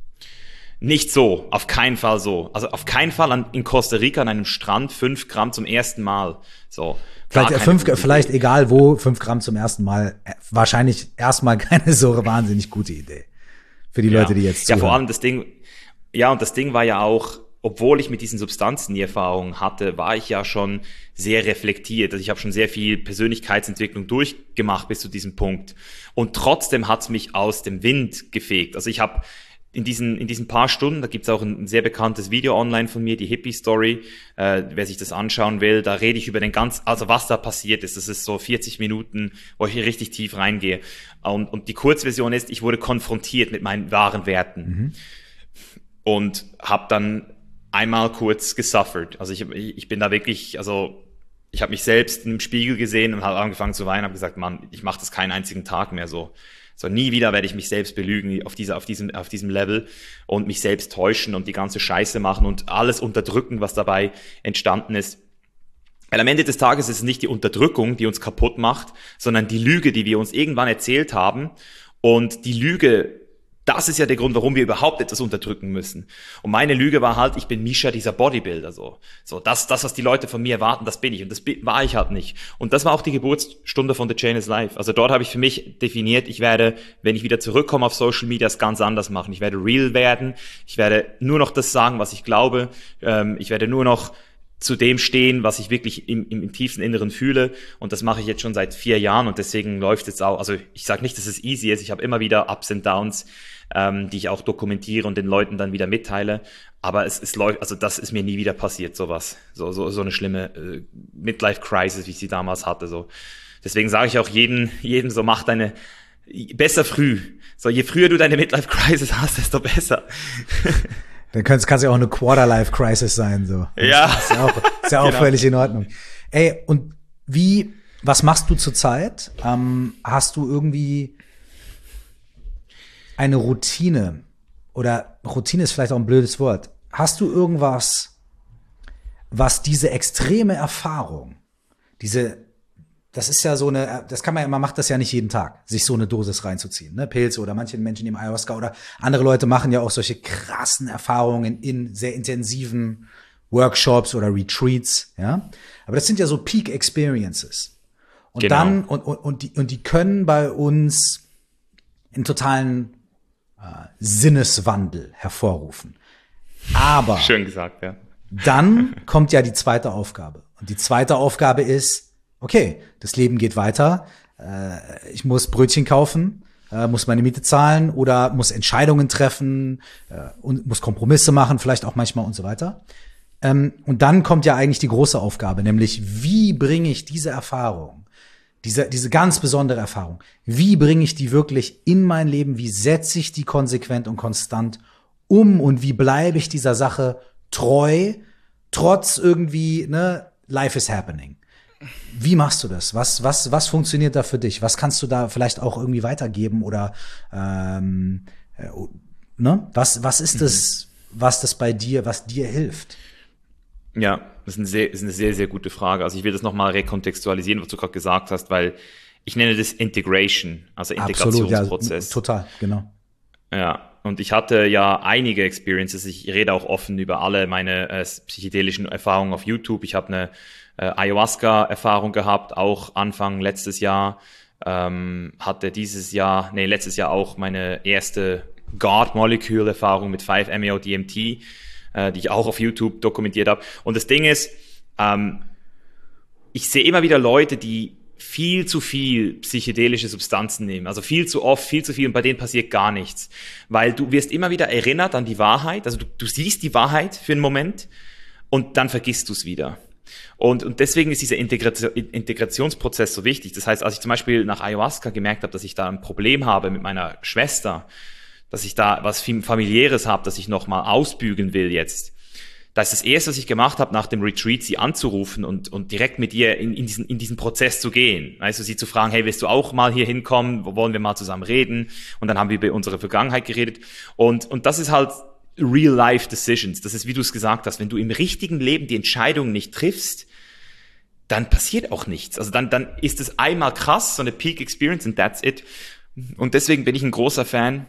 Nicht so, auf keinen Fall so. Also auf keinen Fall an, in Costa Rica an einem Strand fünf Gramm zum ersten Mal. So. Vielleicht, fünf, vielleicht egal wo, fünf Gramm zum ersten Mal. Wahrscheinlich erstmal keine so wahnsinnig gute Idee. Für die ja. Leute, die jetzt zuhören. Ja, vor allem das Ding, ja, und das Ding war ja auch, obwohl ich mit diesen Substanzen die Erfahrung hatte, war ich ja schon sehr reflektiert. Also ich habe schon sehr viel Persönlichkeitsentwicklung durchgemacht bis zu diesem Punkt. Und trotzdem hat's mich aus dem Wind gefegt. Also ich habe in diesen in diesen paar Stunden, da gibt's auch ein, ein sehr bekanntes Video online von mir, die Hippie-Story. Äh, wer sich das anschauen will, da rede ich über den ganz, also was da passiert ist. Das ist so vierzig Minuten, wo ich richtig tief reingehe. Und, und die Kurzversion ist, ich wurde konfrontiert mit meinen wahren Werten. Mhm. Und habe dann einmal kurz gesuffert. Also ich, ich bin da wirklich, also ich habe mich selbst im Spiegel gesehen und habe angefangen zu weinen, habe gesagt, Mann, ich mache das keinen einzigen Tag mehr so. So nie wieder werde ich mich selbst belügen auf dieser, auf diesem, auf diesem Level und mich selbst täuschen und die ganze Scheiße machen und alles unterdrücken, was dabei entstanden ist. Weil am Ende des Tages ist es nicht die Unterdrückung, die uns kaputt macht, sondern die Lüge, die wir uns irgendwann erzählt haben. Und die Lüge, das ist ja der Grund, warum wir überhaupt etwas unterdrücken müssen. Und meine Lüge war halt, ich bin Misha, dieser Bodybuilder, so. So, das, das, was die Leute von mir erwarten, das bin ich. Und das war ich halt nicht. Und das war auch die Geburtsstunde von The Chain is Life. Also dort habe ich für mich definiert, ich werde, wenn ich wieder zurückkomme auf Social Media, es ganz anders machen. Ich werde real werden. Ich werde nur noch das sagen, was ich glaube. Ähm, ich werde nur noch zu dem stehen, was ich wirklich im, im, im tiefsten Inneren fühle. Und das mache ich jetzt schon seit vier Jahren. Und deswegen läuft es auch, also ich sage nicht, dass es easy ist. Ich habe immer wieder Ups and Downs, ähm, die ich auch dokumentiere und den Leuten dann wieder mitteile. Aber es, es läuft, also das ist mir nie wieder passiert, sowas. So, so, so eine schlimme äh, Midlife-Crisis, wie ich sie damals hatte. So. Deswegen sage ich auch jedem, jedem so, mach deine, besser früh. So, je früher du deine Midlife-Crisis hast, desto besser. Dann kann es ja auch eine Quarter-Life-Crisis sein, so. Ja. Das ist ja auch, ist ja auch genau. Völlig in Ordnung. Ey, und wie, was machst du zurzeit? Ähm, hast du irgendwie eine Routine? Oder Routine ist vielleicht auch ein blödes Wort. Hast du irgendwas, was diese extreme Erfahrung, diese, das ist ja so eine, das kann man ja, man macht das ja nicht jeden Tag, sich so eine Dosis reinzuziehen, ne, Pilze oder manche Menschen nehmen Ayahuasca oder andere Leute machen ja auch solche krassen Erfahrungen in sehr intensiven Workshops oder Retreats, ja. Aber das sind ja so Peak Experiences. Und genau. dann, und, und, und die, und die können bei uns einen totalen äh, Sinneswandel hervorrufen. Aber. Schön gesagt, ja. Dann kommt ja die zweite Aufgabe. Und die zweite Aufgabe ist, okay, das Leben geht weiter, äh, ich muss Brötchen kaufen, äh, muss meine Miete zahlen oder muss Entscheidungen treffen äh, und muss Kompromisse machen, vielleicht auch manchmal und so weiter. Ähm, und dann kommt ja eigentlich die große Aufgabe, nämlich wie bringe ich diese Erfahrung, diese, diese ganz besondere Erfahrung, wie bringe ich die wirklich in mein Leben, wie setze ich die konsequent und konstant um und wie bleibe ich dieser Sache treu, trotz irgendwie, ne, life is happening. Wie machst du das? Was, was, was funktioniert da für dich? Was kannst du da vielleicht auch irgendwie weitergeben oder ähm, äh, ne? Was, was ist das, was das bei dir, was dir hilft? Ja, das ist eine sehr, ist eine sehr, sehr gute Frage. Also ich will das nochmal rekontextualisieren, was du gerade gesagt hast, weil ich nenne das Integration, also Integrationsprozess. Absolut, ja, total, genau. Ja. Und ich hatte ja einige Experiences. Ich rede auch offen über alle meine äh, psychedelischen Erfahrungen auf YouTube. Ich habe eine äh, Ayahuasca-Erfahrung gehabt, auch Anfang letztes Jahr. Ähm, hatte dieses Jahr, nee, letztes Jahr auch meine erste God-Molecule-Erfahrung mit fünf M E O D M T, äh, die ich auch auf YouTube dokumentiert habe. Und das Ding ist, ähm, ich sehe immer wieder Leute, die viel zu viel psychedelische Substanzen nehmen, also viel zu oft, viel zu viel und bei denen passiert gar nichts, weil du wirst immer wieder erinnert an die Wahrheit, also du, du siehst die Wahrheit für einen Moment und dann vergisst du es wieder. Und, und deswegen ist dieser Integration, Integrationsprozess so wichtig. Das heißt, als ich zum Beispiel nach Ayahuasca gemerkt habe, dass ich da ein Problem habe mit meiner Schwester, dass ich da was familiäres habe, dass ich nochmal ausbügeln will jetzt, da ist das Erste, was ich gemacht habe, nach dem Retreat, sie anzurufen und, und direkt mit ihr in, in, diesen, in diesen Prozess zu gehen. Also sie zu fragen, hey, willst du auch mal hier hinkommen? Wollen wir mal zusammen reden? Und dann haben wir über unsere Vergangenheit geredet. Und, und das ist halt Real-Life-Decisions. Das ist, wie du es gesagt hast, wenn du im richtigen Leben die Entscheidung nicht triffst, dann passiert auch nichts. Also dann, dann ist es einmal krass, so eine Peak Experience and that's it. und deswegen bin ich ein großer Fan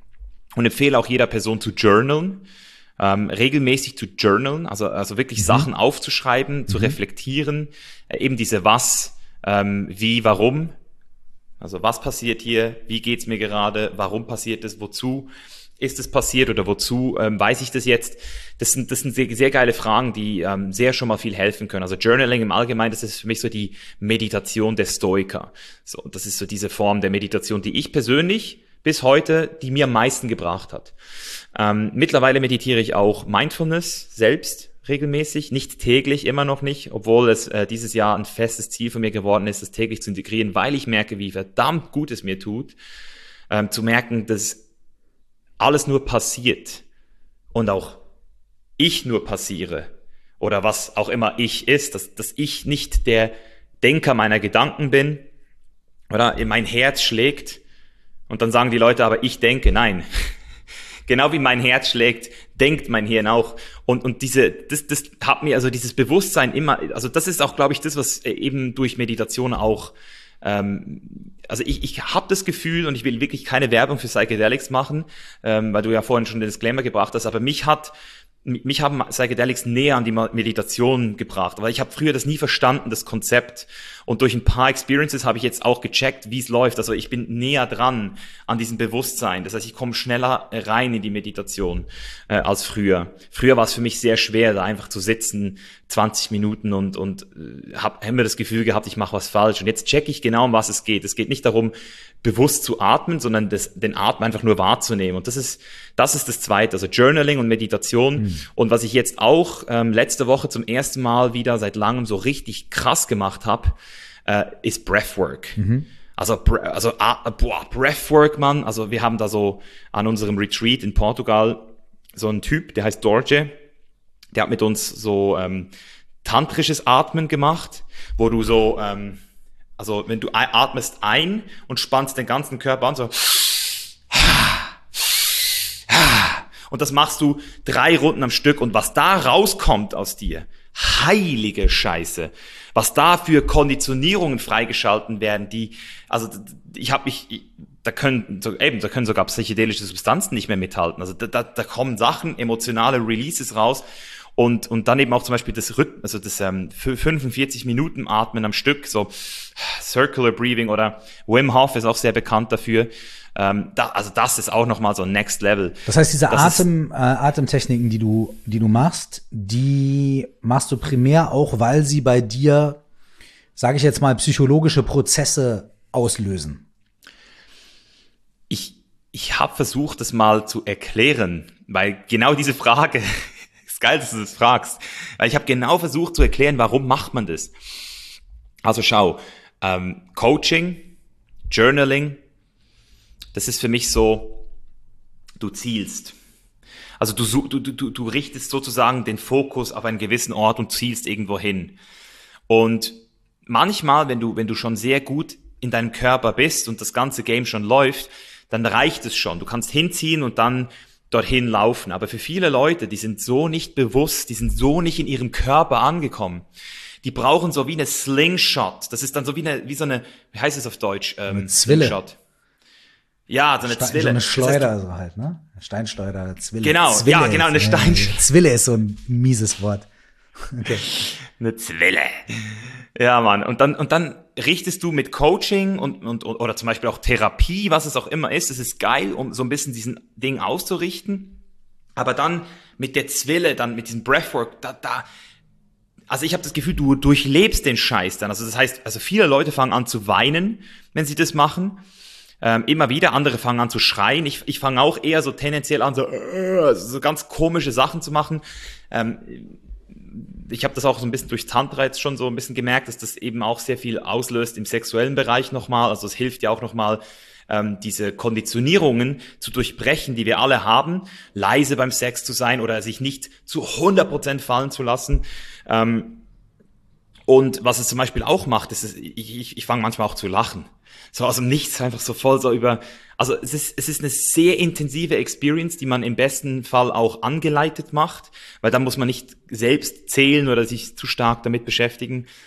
und empfehle auch jeder Person zu journalen, ähm, regelmäßig zu journalen, also, also wirklich mhm. Sachen aufzuschreiben, mhm. zu reflektieren, äh, eben diese was, ähm, wie, warum, also was passiert hier, wie geht's mir gerade, warum passiert es, wozu ist es passiert oder wozu ähm, weiß ich das jetzt? Das sind, das sind sehr, sehr geile Fragen, die ähm, sehr schon mal viel helfen können. Also Journaling im Allgemeinen, das ist für mich so die Meditation der Stoiker. So, das ist so diese Form der Meditation, die ich persönlich bis heute, die mir am meisten gebracht hat. Ähm, mittlerweile meditiere ich auch Mindfulness selbst regelmäßig, nicht täglich, immer noch nicht, obwohl es äh, dieses Jahr ein festes Ziel von mir geworden ist, das täglich zu integrieren, weil ich merke, wie verdammt gut es mir tut, ähm, zu merken, dass alles nur passiert und auch ich nur passiere oder was auch immer ich ist, dass, dass ich nicht der Denker meiner Gedanken bin oder mein Herz schlägt und dann sagen die Leute, aber ich denke, nein. Genau wie mein Herz schlägt, denkt mein Hirn auch. Und, und diese, das, das hat mir, also dieses Bewusstsein immer, also das ist auch, glaube ich, das, was eben durch Meditation auch, ähm, also ich, ich habe das Gefühl, und ich will wirklich keine Werbung für Psychedelics machen, ähm, weil du ja vorhin schon den Disclaimer gebracht hast, aber mich hat, mich haben Psychedelics näher an die Meditation gebracht, weil ich habe früher das nie verstanden, das Konzept. Und durch ein paar Experiences habe ich jetzt auch gecheckt, wie es läuft. Also ich bin näher dran an diesem Bewusstsein. Das heißt, ich komme schneller rein in die Meditation äh, als früher. Früher war es für mich sehr schwer, da einfach zu sitzen, zwanzig Minuten und und äh, habe hab mir das Gefühl gehabt, ich mache was falsch. Und jetzt checke ich genau, um was es geht. Es geht nicht darum, bewusst zu atmen, sondern das, den Atem einfach nur wahrzunehmen. Und das ist das ist das Zweite, also Journaling und Meditation. Mhm. Und was ich jetzt auch ähm, letzte Woche zum ersten Mal wieder seit langem so richtig krass gemacht habe, äh, ist Breathwork. Mhm. Also, also ah, boah, Breathwork, Mann. Also wir haben da so an unserem Retreat in Portugal so einen Typ, der heißt Dorje. Der hat mit uns so ähm, tantrisches Atmen gemacht, wo du so, ähm, also wenn du atmest ein und spannst den ganzen Körper an, so und das machst du drei Runden am Stück und was da rauskommt aus dir, heilige Scheiße, was da für Konditionierungen freigeschalten werden, die, also ich habe mich, da können so, eben, da können sogar psychedelische Substanzen nicht mehr mithalten. Also da, da, da kommen Sachen, emotionale Releases raus. Und, und dann eben auch zum Beispiel das Rhythm, also das ähm, fünfundvierzig Minuten Atmen am Stück, so Circular Breathing oder Wim Hof ist auch sehr bekannt dafür. Ähm, da, also das ist auch nochmal so Next Level. Das heißt, diese Atem, äh, Atemtechniken, die du, die du machst, die machst du primär auch, weil sie bei dir, sage ich jetzt mal, psychologische Prozesse auslösen. Ich, ich habe versucht, das mal zu erklären, weil genau diese Frage geil, dass du das fragst. Weil ich habe genau versucht zu erklären, warum macht man das. Also schau, ähm, Coaching, Journaling, das ist für mich so, du zielst. Also du, du, du, du richtest sozusagen den Fokus auf einen gewissen Ort und zielst irgendwo hin. Und manchmal, wenn du, wenn du schon sehr gut in deinem Körper bist und das ganze Game schon läuft, dann reicht es schon. Du kannst hinziehen und dann dorthin laufen. Aber für viele Leute, die sind so nicht bewusst, die sind so nicht in ihrem Körper angekommen. Die brauchen so wie eine Slingshot. Das ist dann so wie eine, wie so eine, wie heißt es auf Deutsch? Ähm, eine Zwille. Slingshot. Ja, so eine Stein, Zwille. So eine Schleuder, das heißt, so halt, ne? Steinschleuder, Zwille. Genau, Zwille ja, genau, eine Steinschleuder. Ja, Zwille ist so ein mieses Wort. Okay. Eine Zwille. Ja, Mann. Und dann, und dann richtest du mit Coaching und, und, oder zum Beispiel auch Therapie, was es auch immer ist. Das ist geil, um so ein bisschen diesen Ding auszurichten. Aber dann mit der Zwille, dann mit diesem Breathwork, da, da, also ich habe das Gefühl, du durchlebst den Scheiß dann. Also das heißt, also viele Leute fangen an zu weinen, wenn sie das machen. Ähm, immer wieder, andere fangen an zu schreien. Ich, ich fange auch eher so tendenziell an, so, äh, so ganz komische Sachen zu machen. Ähm, ich habe das auch so ein bisschen durch Tantra jetzt schon so ein bisschen gemerkt, dass das eben auch sehr viel auslöst im sexuellen Bereich nochmal. Also es hilft ja auch nochmal, ähm, diese Konditionierungen zu durchbrechen, die wir alle haben, leise beim Sex zu sein oder sich nicht zu hundert Prozent fallen zu lassen. Ähm, und was es zum Beispiel auch macht, ist, ich, ich, ich fange manchmal auch zu lachen. So aus dem Nichts einfach so voll so über, also es ist, es ist eine sehr intensive Experience, die man im besten Fall auch angeleitet macht, weil da muss man nicht selbst zählen oder sich zu stark damit beschäftigen.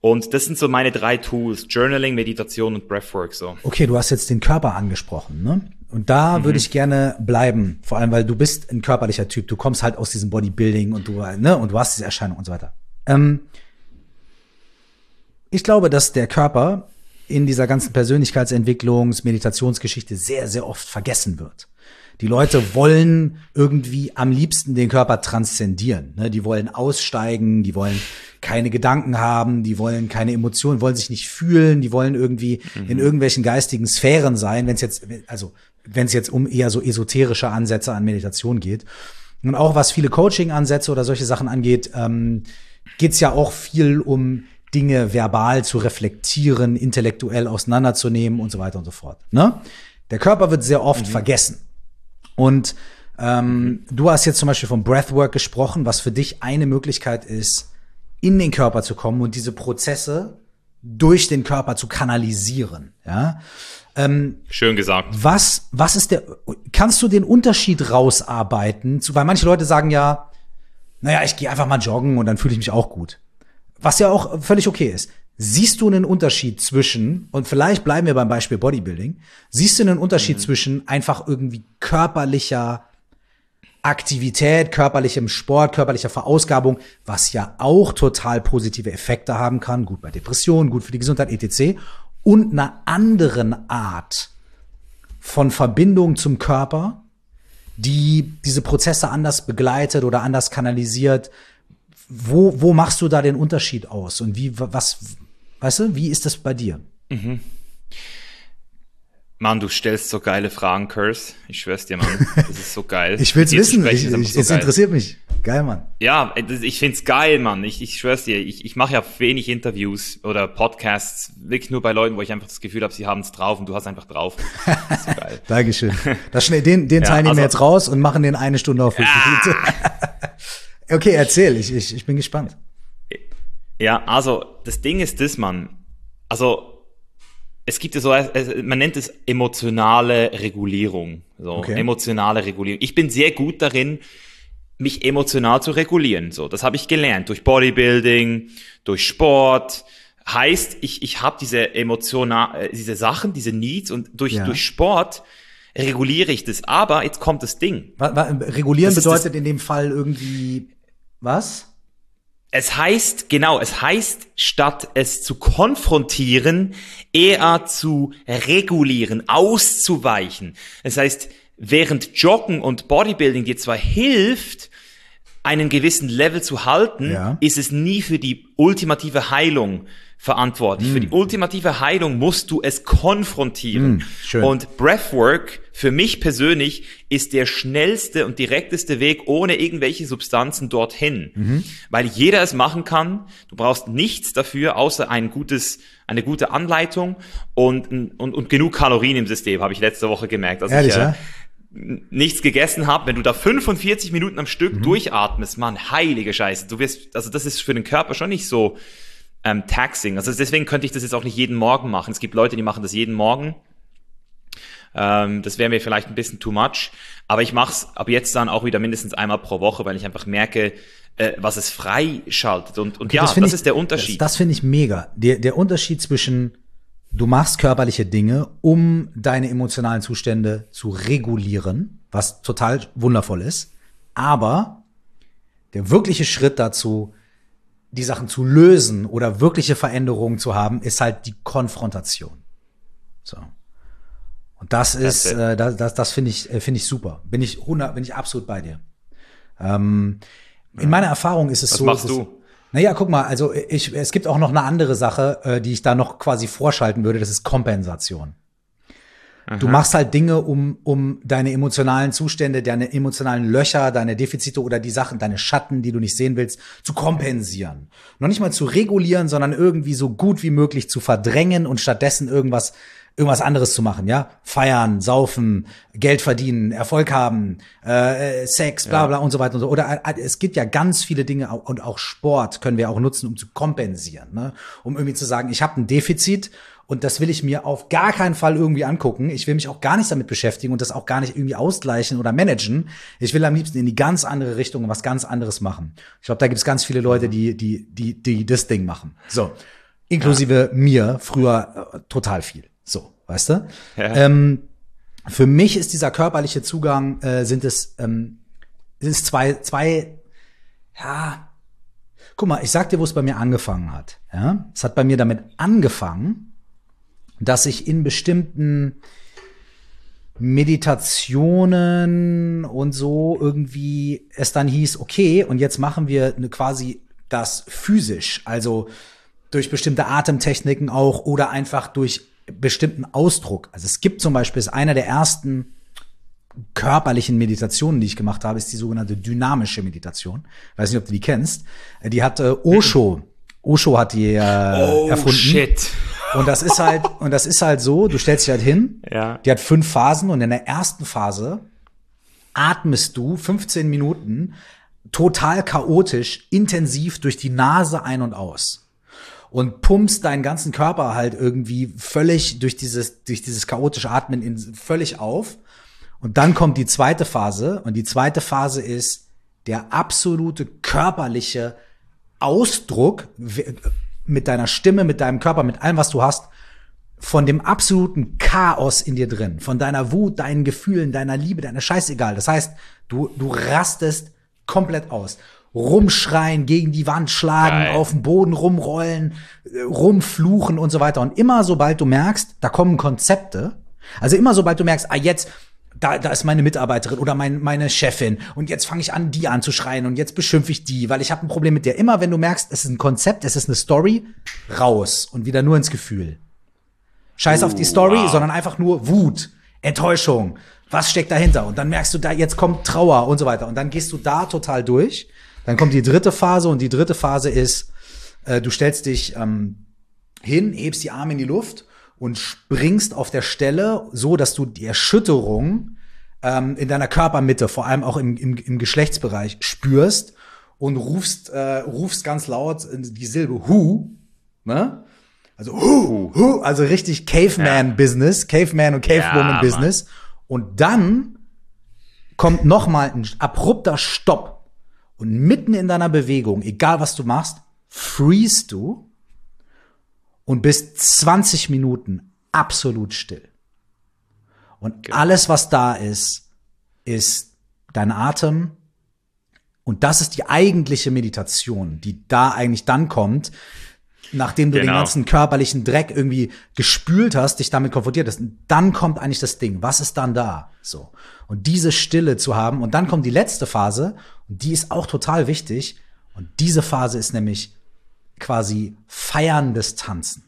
Und das sind so meine drei Tools, Journaling, Meditation und Breathwork. So. Okay, du hast jetzt den Körper angesprochen, ne? Und da mhm. würde ich gerne bleiben, vor allem, weil du bist ein körperlicher Typ, du kommst halt aus diesem Bodybuilding und du, ne, und du hast diese Erscheinung und so weiter. Ähm, ich glaube, dass der Körper in dieser ganzen Persönlichkeitsentwicklungs-, Meditationsgeschichte sehr, sehr oft vergessen wird. Die Leute wollen irgendwie am liebsten den Körper transzendieren, ne? Die wollen aussteigen, die wollen keine Gedanken haben, die wollen keine Emotionen, wollen sich nicht fühlen, die wollen irgendwie mhm. in irgendwelchen geistigen Sphären sein, wenn es jetzt, also wenn es jetzt um eher so esoterische Ansätze an Meditation geht. Und auch was viele Coaching-Ansätze oder solche Sachen angeht, ähm, geht's ja auch viel um Dinge verbal zu reflektieren, intellektuell auseinanderzunehmen und so weiter und so fort. Ne? Der Körper wird sehr oft mhm. vergessen. Und ähm, mhm. du hast jetzt zum Beispiel vom Breathwork gesprochen, was für dich eine Möglichkeit ist, in den Körper zu kommen und diese Prozesse durch den Körper zu kanalisieren. Ja. Ähm, Schön gesagt. Was, was ist der, kannst du den Unterschied rausarbeiten? Zu, weil manche Leute sagen ja, naja, ich gehe einfach mal joggen und dann fühle ich mich auch gut. Was ja auch völlig okay ist. Siehst du einen Unterschied zwischen, und vielleicht bleiben wir beim Beispiel Bodybuilding, siehst du einen Unterschied mhm. zwischen einfach irgendwie körperlicher Aktivität, körperlichem Sport, körperlicher Verausgabung, was ja auch total positive Effekte haben kann, gut bei Depressionen, gut für die Gesundheit, et cetera, und einer anderen Art von Verbindung zum Körper, die diese Prozesse anders begleitet oder anders kanalisiert. Wo, wo machst du da den Unterschied aus? Und wie, was, weißt du, wie ist das bei dir? Mhm. Mann, du stellst so geile Fragen, Curse. Ich schwör's dir, Mann. Das ist so geil. Ich will's wissen. Ich, ich, so es geil. interessiert mich. Geil, Mann. Ja, ich find's geil, Mann. Ich, ich schwör's dir. Ich, ich mache ja wenig Interviews oder Podcasts, wirklich nur bei Leuten, wo ich einfach das Gefühl habe, sie haben's drauf und du hast einfach drauf. Das ist so geil. Dankeschön. Das schnell, den, den ja, Teil nehmen also, wir jetzt raus und machen den eine Stunde auf. Ja. Okay, erzähl. Ich, ich, ich bin gespannt. Ja, also das Ding ist das, Mann. Also es gibt ja so, man nennt es emotionale Regulierung. So, okay. Emotionale Regulierung. Ich bin sehr gut darin, mich emotional zu regulieren. So, das habe ich gelernt durch Bodybuilding, durch Sport. Heißt, ich ich habe diese emotional, diese Sachen, diese Needs und durch ja. durch Sport reguliere ich das. Aber jetzt kommt das Ding. Was, was, regulieren das bedeutet das, in dem Fall irgendwie was? Es heißt, genau, es heißt, statt es zu konfrontieren, eher zu regulieren, auszuweichen. Das heißt, während Joggen und Bodybuilding dir zwar hilft, einen gewissen Level zu halten, ja. ist es nie für die ultimative Heilung verantwortlich. Mm. Für die ultimative Heilung musst du es konfrontieren. Mm, schön. Und Breathwork für mich persönlich ist der schnellste und direkteste Weg ohne irgendwelche Substanzen dorthin. Mhm. Weil jeder es machen kann. Du brauchst nichts dafür, außer ein gutes, eine gute Anleitung und, und, und genug Kalorien im System, habe ich letzte Woche gemerkt. Also Ehrlich, ich, ja? nichts gegessen habe, wenn du da fünfundvierzig Minuten am Stück mhm. durchatmest, Mann, heilige Scheiße. Du wirst, also das ist für den Körper schon nicht so ähm, taxing. Also deswegen könnte ich das jetzt auch nicht jeden Morgen machen. Es gibt Leute, die machen das jeden Morgen. Ähm, das wäre mir vielleicht ein bisschen too much. Aber ich mache es ab jetzt dann auch wieder mindestens einmal pro Woche, weil ich einfach merke, äh, was es freischaltet. Und, und okay, ja, das, das ich, ist der Unterschied. Das, das finde ich mega. Der, der Unterschied zwischen du machst körperliche Dinge, um deine emotionalen Zustände zu regulieren, was total wundervoll ist. Aber der wirkliche Schritt dazu, die Sachen zu lösen oder wirkliche Veränderungen zu haben, ist halt die Konfrontation. So. Und das ist, äh, das, das, das finde ich, äh, finde ich super. Bin ich hundert, bin ich absolut bei dir. Ähm, in meiner Erfahrung ist es Was so. Was machst du? Naja, guck mal, also ich, es gibt auch noch eine andere Sache, äh, die ich da noch quasi vorschalten würde, das ist Kompensation. Aha. Du machst halt Dinge, um, um deine emotionalen Zustände, deine emotionalen Löcher, deine Defizite oder die Sachen, deine Schatten, die du nicht sehen willst, zu kompensieren. Noch nicht mal zu regulieren, sondern irgendwie so gut wie möglich zu verdrängen und stattdessen irgendwas irgendwas anderes zu machen, ja? Feiern, saufen, Geld verdienen, Erfolg haben, äh, Sex, bla bla ja. und so weiter und so. Oder äh, es gibt ja ganz viele Dinge und auch Sport können wir auch nutzen, um zu kompensieren, ne? Um irgendwie zu sagen, ich habe ein Defizit und das will ich mir auf gar keinen Fall irgendwie angucken. Ich will mich auch gar nicht damit beschäftigen und das auch gar nicht irgendwie ausgleichen oder managen. Ich will am liebsten in die ganz andere Richtung und was ganz anderes machen. Ich glaube, da gibt es ganz viele Leute, die die die die das Ding machen. So. Inklusive ja. mir früher äh, total viel. So, weißt du? Ja. Ähm, für mich ist dieser körperliche Zugang, äh, sind es, ähm, sind es zwei, zwei, ja, guck mal, ich sag dir, wo es bei mir angefangen hat. Ja? Es hat bei mir damit angefangen, dass ich in bestimmten Meditationen und so irgendwie es dann hieß, okay, und jetzt machen wir eine quasi das physisch, also durch bestimmte Atemtechniken auch oder einfach durch bestimmten Ausdruck. Also es gibt zum Beispiel, ist einer der ersten körperlichen Meditationen, die ich gemacht habe, ist die sogenannte dynamische Meditation. Weiß nicht, ob du die kennst. Die hat äh, Osho. Osho hat die äh, oh, erfunden. Shit. Und das ist halt, und das ist halt so, du stellst dich halt hin, ja. die hat fünf Phasen und in der ersten Phase atmest du fünfzehn Minuten total chaotisch, intensiv durch die Nase ein und aus. Und pumpst deinen ganzen Körper halt irgendwie völlig durch dieses, durch dieses chaotische Atmen in, völlig auf. Und dann kommt die zweite Phase. Und die zweite Phase ist der absolute körperliche Ausdruck mit deiner Stimme, mit deinem Körper, mit allem, was du hast, von dem absoluten Chaos in dir drin, von deiner Wut, deinen Gefühlen, deiner Liebe, deiner Scheißegal. Das heißt, du, du rastest komplett aus. Rumschreien, gegen die Wand schlagen, Geil. Auf den Boden rumrollen, rumfluchen und so weiter. Und immer sobald du merkst, da kommen Konzepte, also immer sobald du merkst, ah jetzt, da, da ist meine Mitarbeiterin oder mein, meine Chefin und jetzt fange ich an, die anzuschreien und jetzt beschimpfe ich die, weil ich habe ein Problem mit der. Immer wenn du merkst, es ist ein Konzept, es ist eine Story, raus und wieder nur ins Gefühl. Scheiß uh, auf die Story, wow. sondern einfach nur Wut, Enttäuschung, was steckt dahinter? Und dann merkst du, da jetzt kommt Trauer und so weiter. Und dann gehst du da total durch. Dann kommt die dritte Phase und die dritte Phase ist, äh, du stellst dich ähm, hin, hebst die Arme in die Luft und springst auf der Stelle so, dass du die Erschütterung ähm, in deiner Körpermitte, vor allem auch im, im, im Geschlechtsbereich, spürst und rufst, äh, rufst ganz laut die Silbe Hu, ne? Also Hu, Hu, also richtig Caveman-Business, ja. Caveman- und Cavewoman-Business. Ja, und dann kommt noch mal ein abrupter Stopp. Und mitten in deiner Bewegung, egal was du machst, freest du und bist zwanzig Minuten absolut still. Und genau. alles, was da ist, ist dein Atem. Und das ist die eigentliche Meditation, die da eigentlich dann kommt, nachdem du genau. den ganzen körperlichen Dreck irgendwie gespült hast, dich damit konfrontiert hast. Und dann kommt eigentlich das Ding. Was ist dann da? So. Und diese Stille zu haben. Und dann kommt die letzte Phase. Und die ist auch total wichtig. Und diese Phase ist nämlich quasi feierndes Tanzen.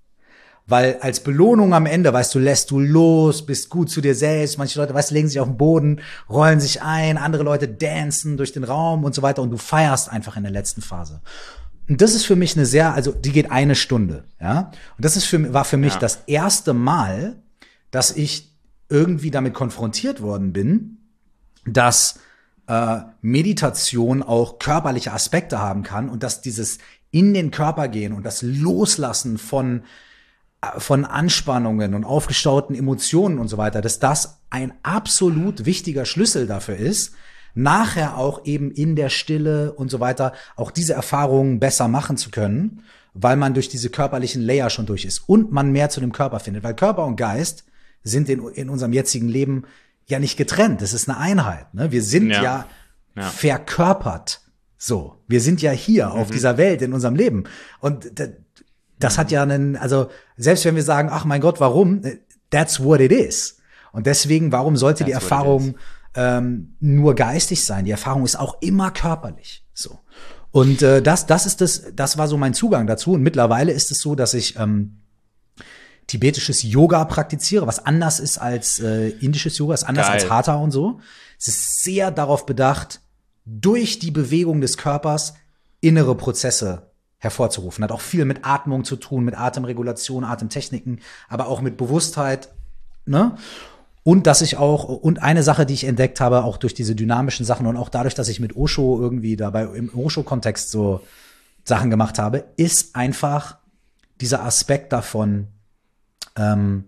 Weil als Belohnung am Ende, weißt du, lässt du los, bist gut zu dir selbst. Manche Leute, weißt du, legen sich auf den Boden, rollen sich ein. Andere Leute dancen durch den Raum und so weiter. Und du feierst einfach in der letzten Phase. Und das ist für mich eine sehr, also die geht eine Stunde, ja. Und das ist für, war für mich ja. das erste Mal, dass ich irgendwie damit konfrontiert worden bin, dass äh, Meditation auch körperliche Aspekte haben kann und dass dieses in den Körper gehen und das Loslassen von äh, von Anspannungen und aufgestauten Emotionen und so weiter, dass das ein absolut wichtiger Schlüssel dafür ist, nachher auch eben in der Stille und so weiter auch diese Erfahrungen besser machen zu können, weil man durch diese körperlichen Layer schon durch ist und man mehr zu dem Körper findet. Weil Körper und Geist sind in, in unserem jetzigen Leben ja nicht getrennt. Das ist eine Einheit. Ne? Wir sind ja, ja, ja verkörpert. So, wir sind ja hier mhm. auf dieser Welt in unserem Leben. Und das, das mhm. hat ja einen, also selbst wenn wir sagen, ach mein Gott, warum? That's what it is. Und deswegen, warum sollte That's die Erfahrung Ähm, nur geistig sein. Die Erfahrung ist auch immer körperlich. So. Und äh, das, das ist das, das war so mein Zugang dazu. Und mittlerweile ist es so, dass ich ähm, tibetisches Yoga praktiziere, was anders ist als äh, indisches Yoga, ist anders Geil. als Hatha und so. Es ist sehr darauf bedacht, durch die Bewegung des Körpers innere Prozesse hervorzurufen. Hat auch viel mit Atmung zu tun, mit Atemregulation, Atemtechniken, aber auch mit Bewusstheit, ne? Und dass ich auch, und eine Sache, die ich entdeckt habe, auch durch diese dynamischen Sachen und auch dadurch, dass ich mit Osho irgendwie dabei im Osho-Kontext so Sachen gemacht habe, ist einfach dieser Aspekt davon, ähm,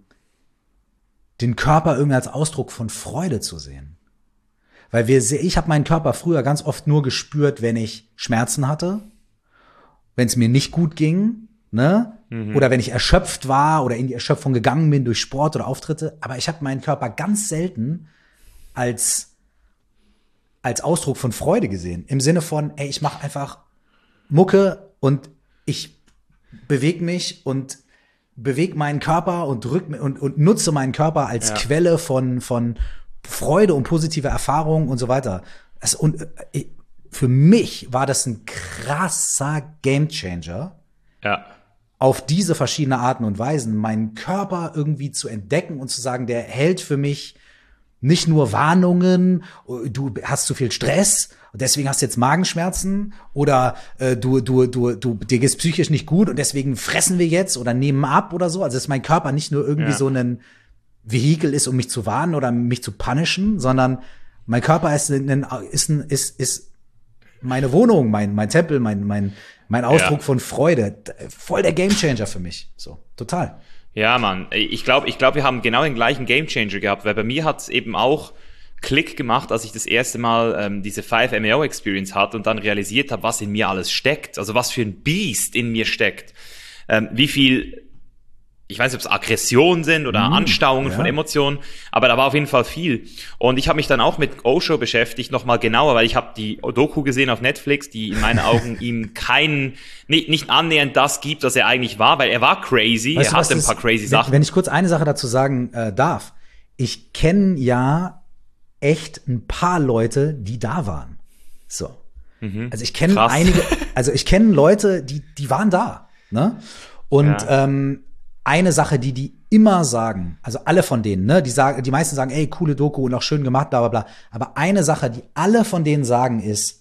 den Körper irgendwie als Ausdruck von Freude zu sehen. Weil wir, ich habe meinen Körper früher ganz oft nur gespürt, wenn ich Schmerzen hatte, wenn es mir nicht gut ging, ne? mhm. oder wenn ich erschöpft war oder in die Erschöpfung gegangen bin durch Sport oder Auftritte. Aber ich habe meinen Körper ganz selten als, als Ausdruck von Freude gesehen. Im Sinne von, ey, ich mache einfach Mucke und ich bewege mich und bewege meinen Körper und drück und, und nutze meinen Körper als ja. Quelle von, von Freude und positive Erfahrungen und so weiter. Das, und äh, für mich war das ein krasser Gamechanger. Ja. Auf diese verschiedenen Arten und Weisen meinen Körper irgendwie zu entdecken und zu sagen, der hält für mich nicht nur Warnungen, du hast zu viel Stress, deswegen hast du jetzt Magenschmerzen oder äh, du, du, du, du, dir geht's psychisch nicht gut und deswegen fressen wir jetzt oder nehmen ab oder so. Also dass mein Körper nicht nur irgendwie ja. so ein Vehikel ist, um mich zu warnen oder mich zu punishen, sondern mein Körper ist ein, ist ein, ist, ist meine Wohnung, mein, mein Tempel, mein, mein, mein Ausdruck ja. von Freude. Voll der Gamechanger für mich. So, total. Ja, Mann. Ich glaube, ich glaube, wir haben genau den gleichen Gamechanger gehabt, weil bei mir hat es eben auch Klick gemacht, als ich das erste Mal ähm, diese five M A O Experience hatte und dann realisiert habe, was in mir alles steckt. Also was für ein Biest in mir steckt. Ähm, wie viel, ich weiß nicht, ob es Aggressionen sind oder mhm, Anstauungen ja. von Emotionen, aber da war auf jeden Fall viel. Und ich habe mich dann auch mit Osho beschäftigt, nochmal genauer, weil ich habe die Doku gesehen auf Netflix, die in meinen Augen ihm keinen, nicht, nicht annähernd das gibt, was er eigentlich war, weil er war crazy, weißt er hatte ein paar ist, crazy Sachen. Wenn ich kurz eine Sache dazu sagen äh, darf, ich kenne ja echt ein paar Leute, die da waren. So. Mhm. Also ich kenne einige, also ich kenne Leute, die, die waren da, ne? Und ja. ähm, eine Sache, die die immer sagen, also alle von denen, ne, die sagen, die meisten sagen, ey, coole Doku und auch schön gemacht, bla bla bla. Aber eine Sache, die alle von denen sagen, ist,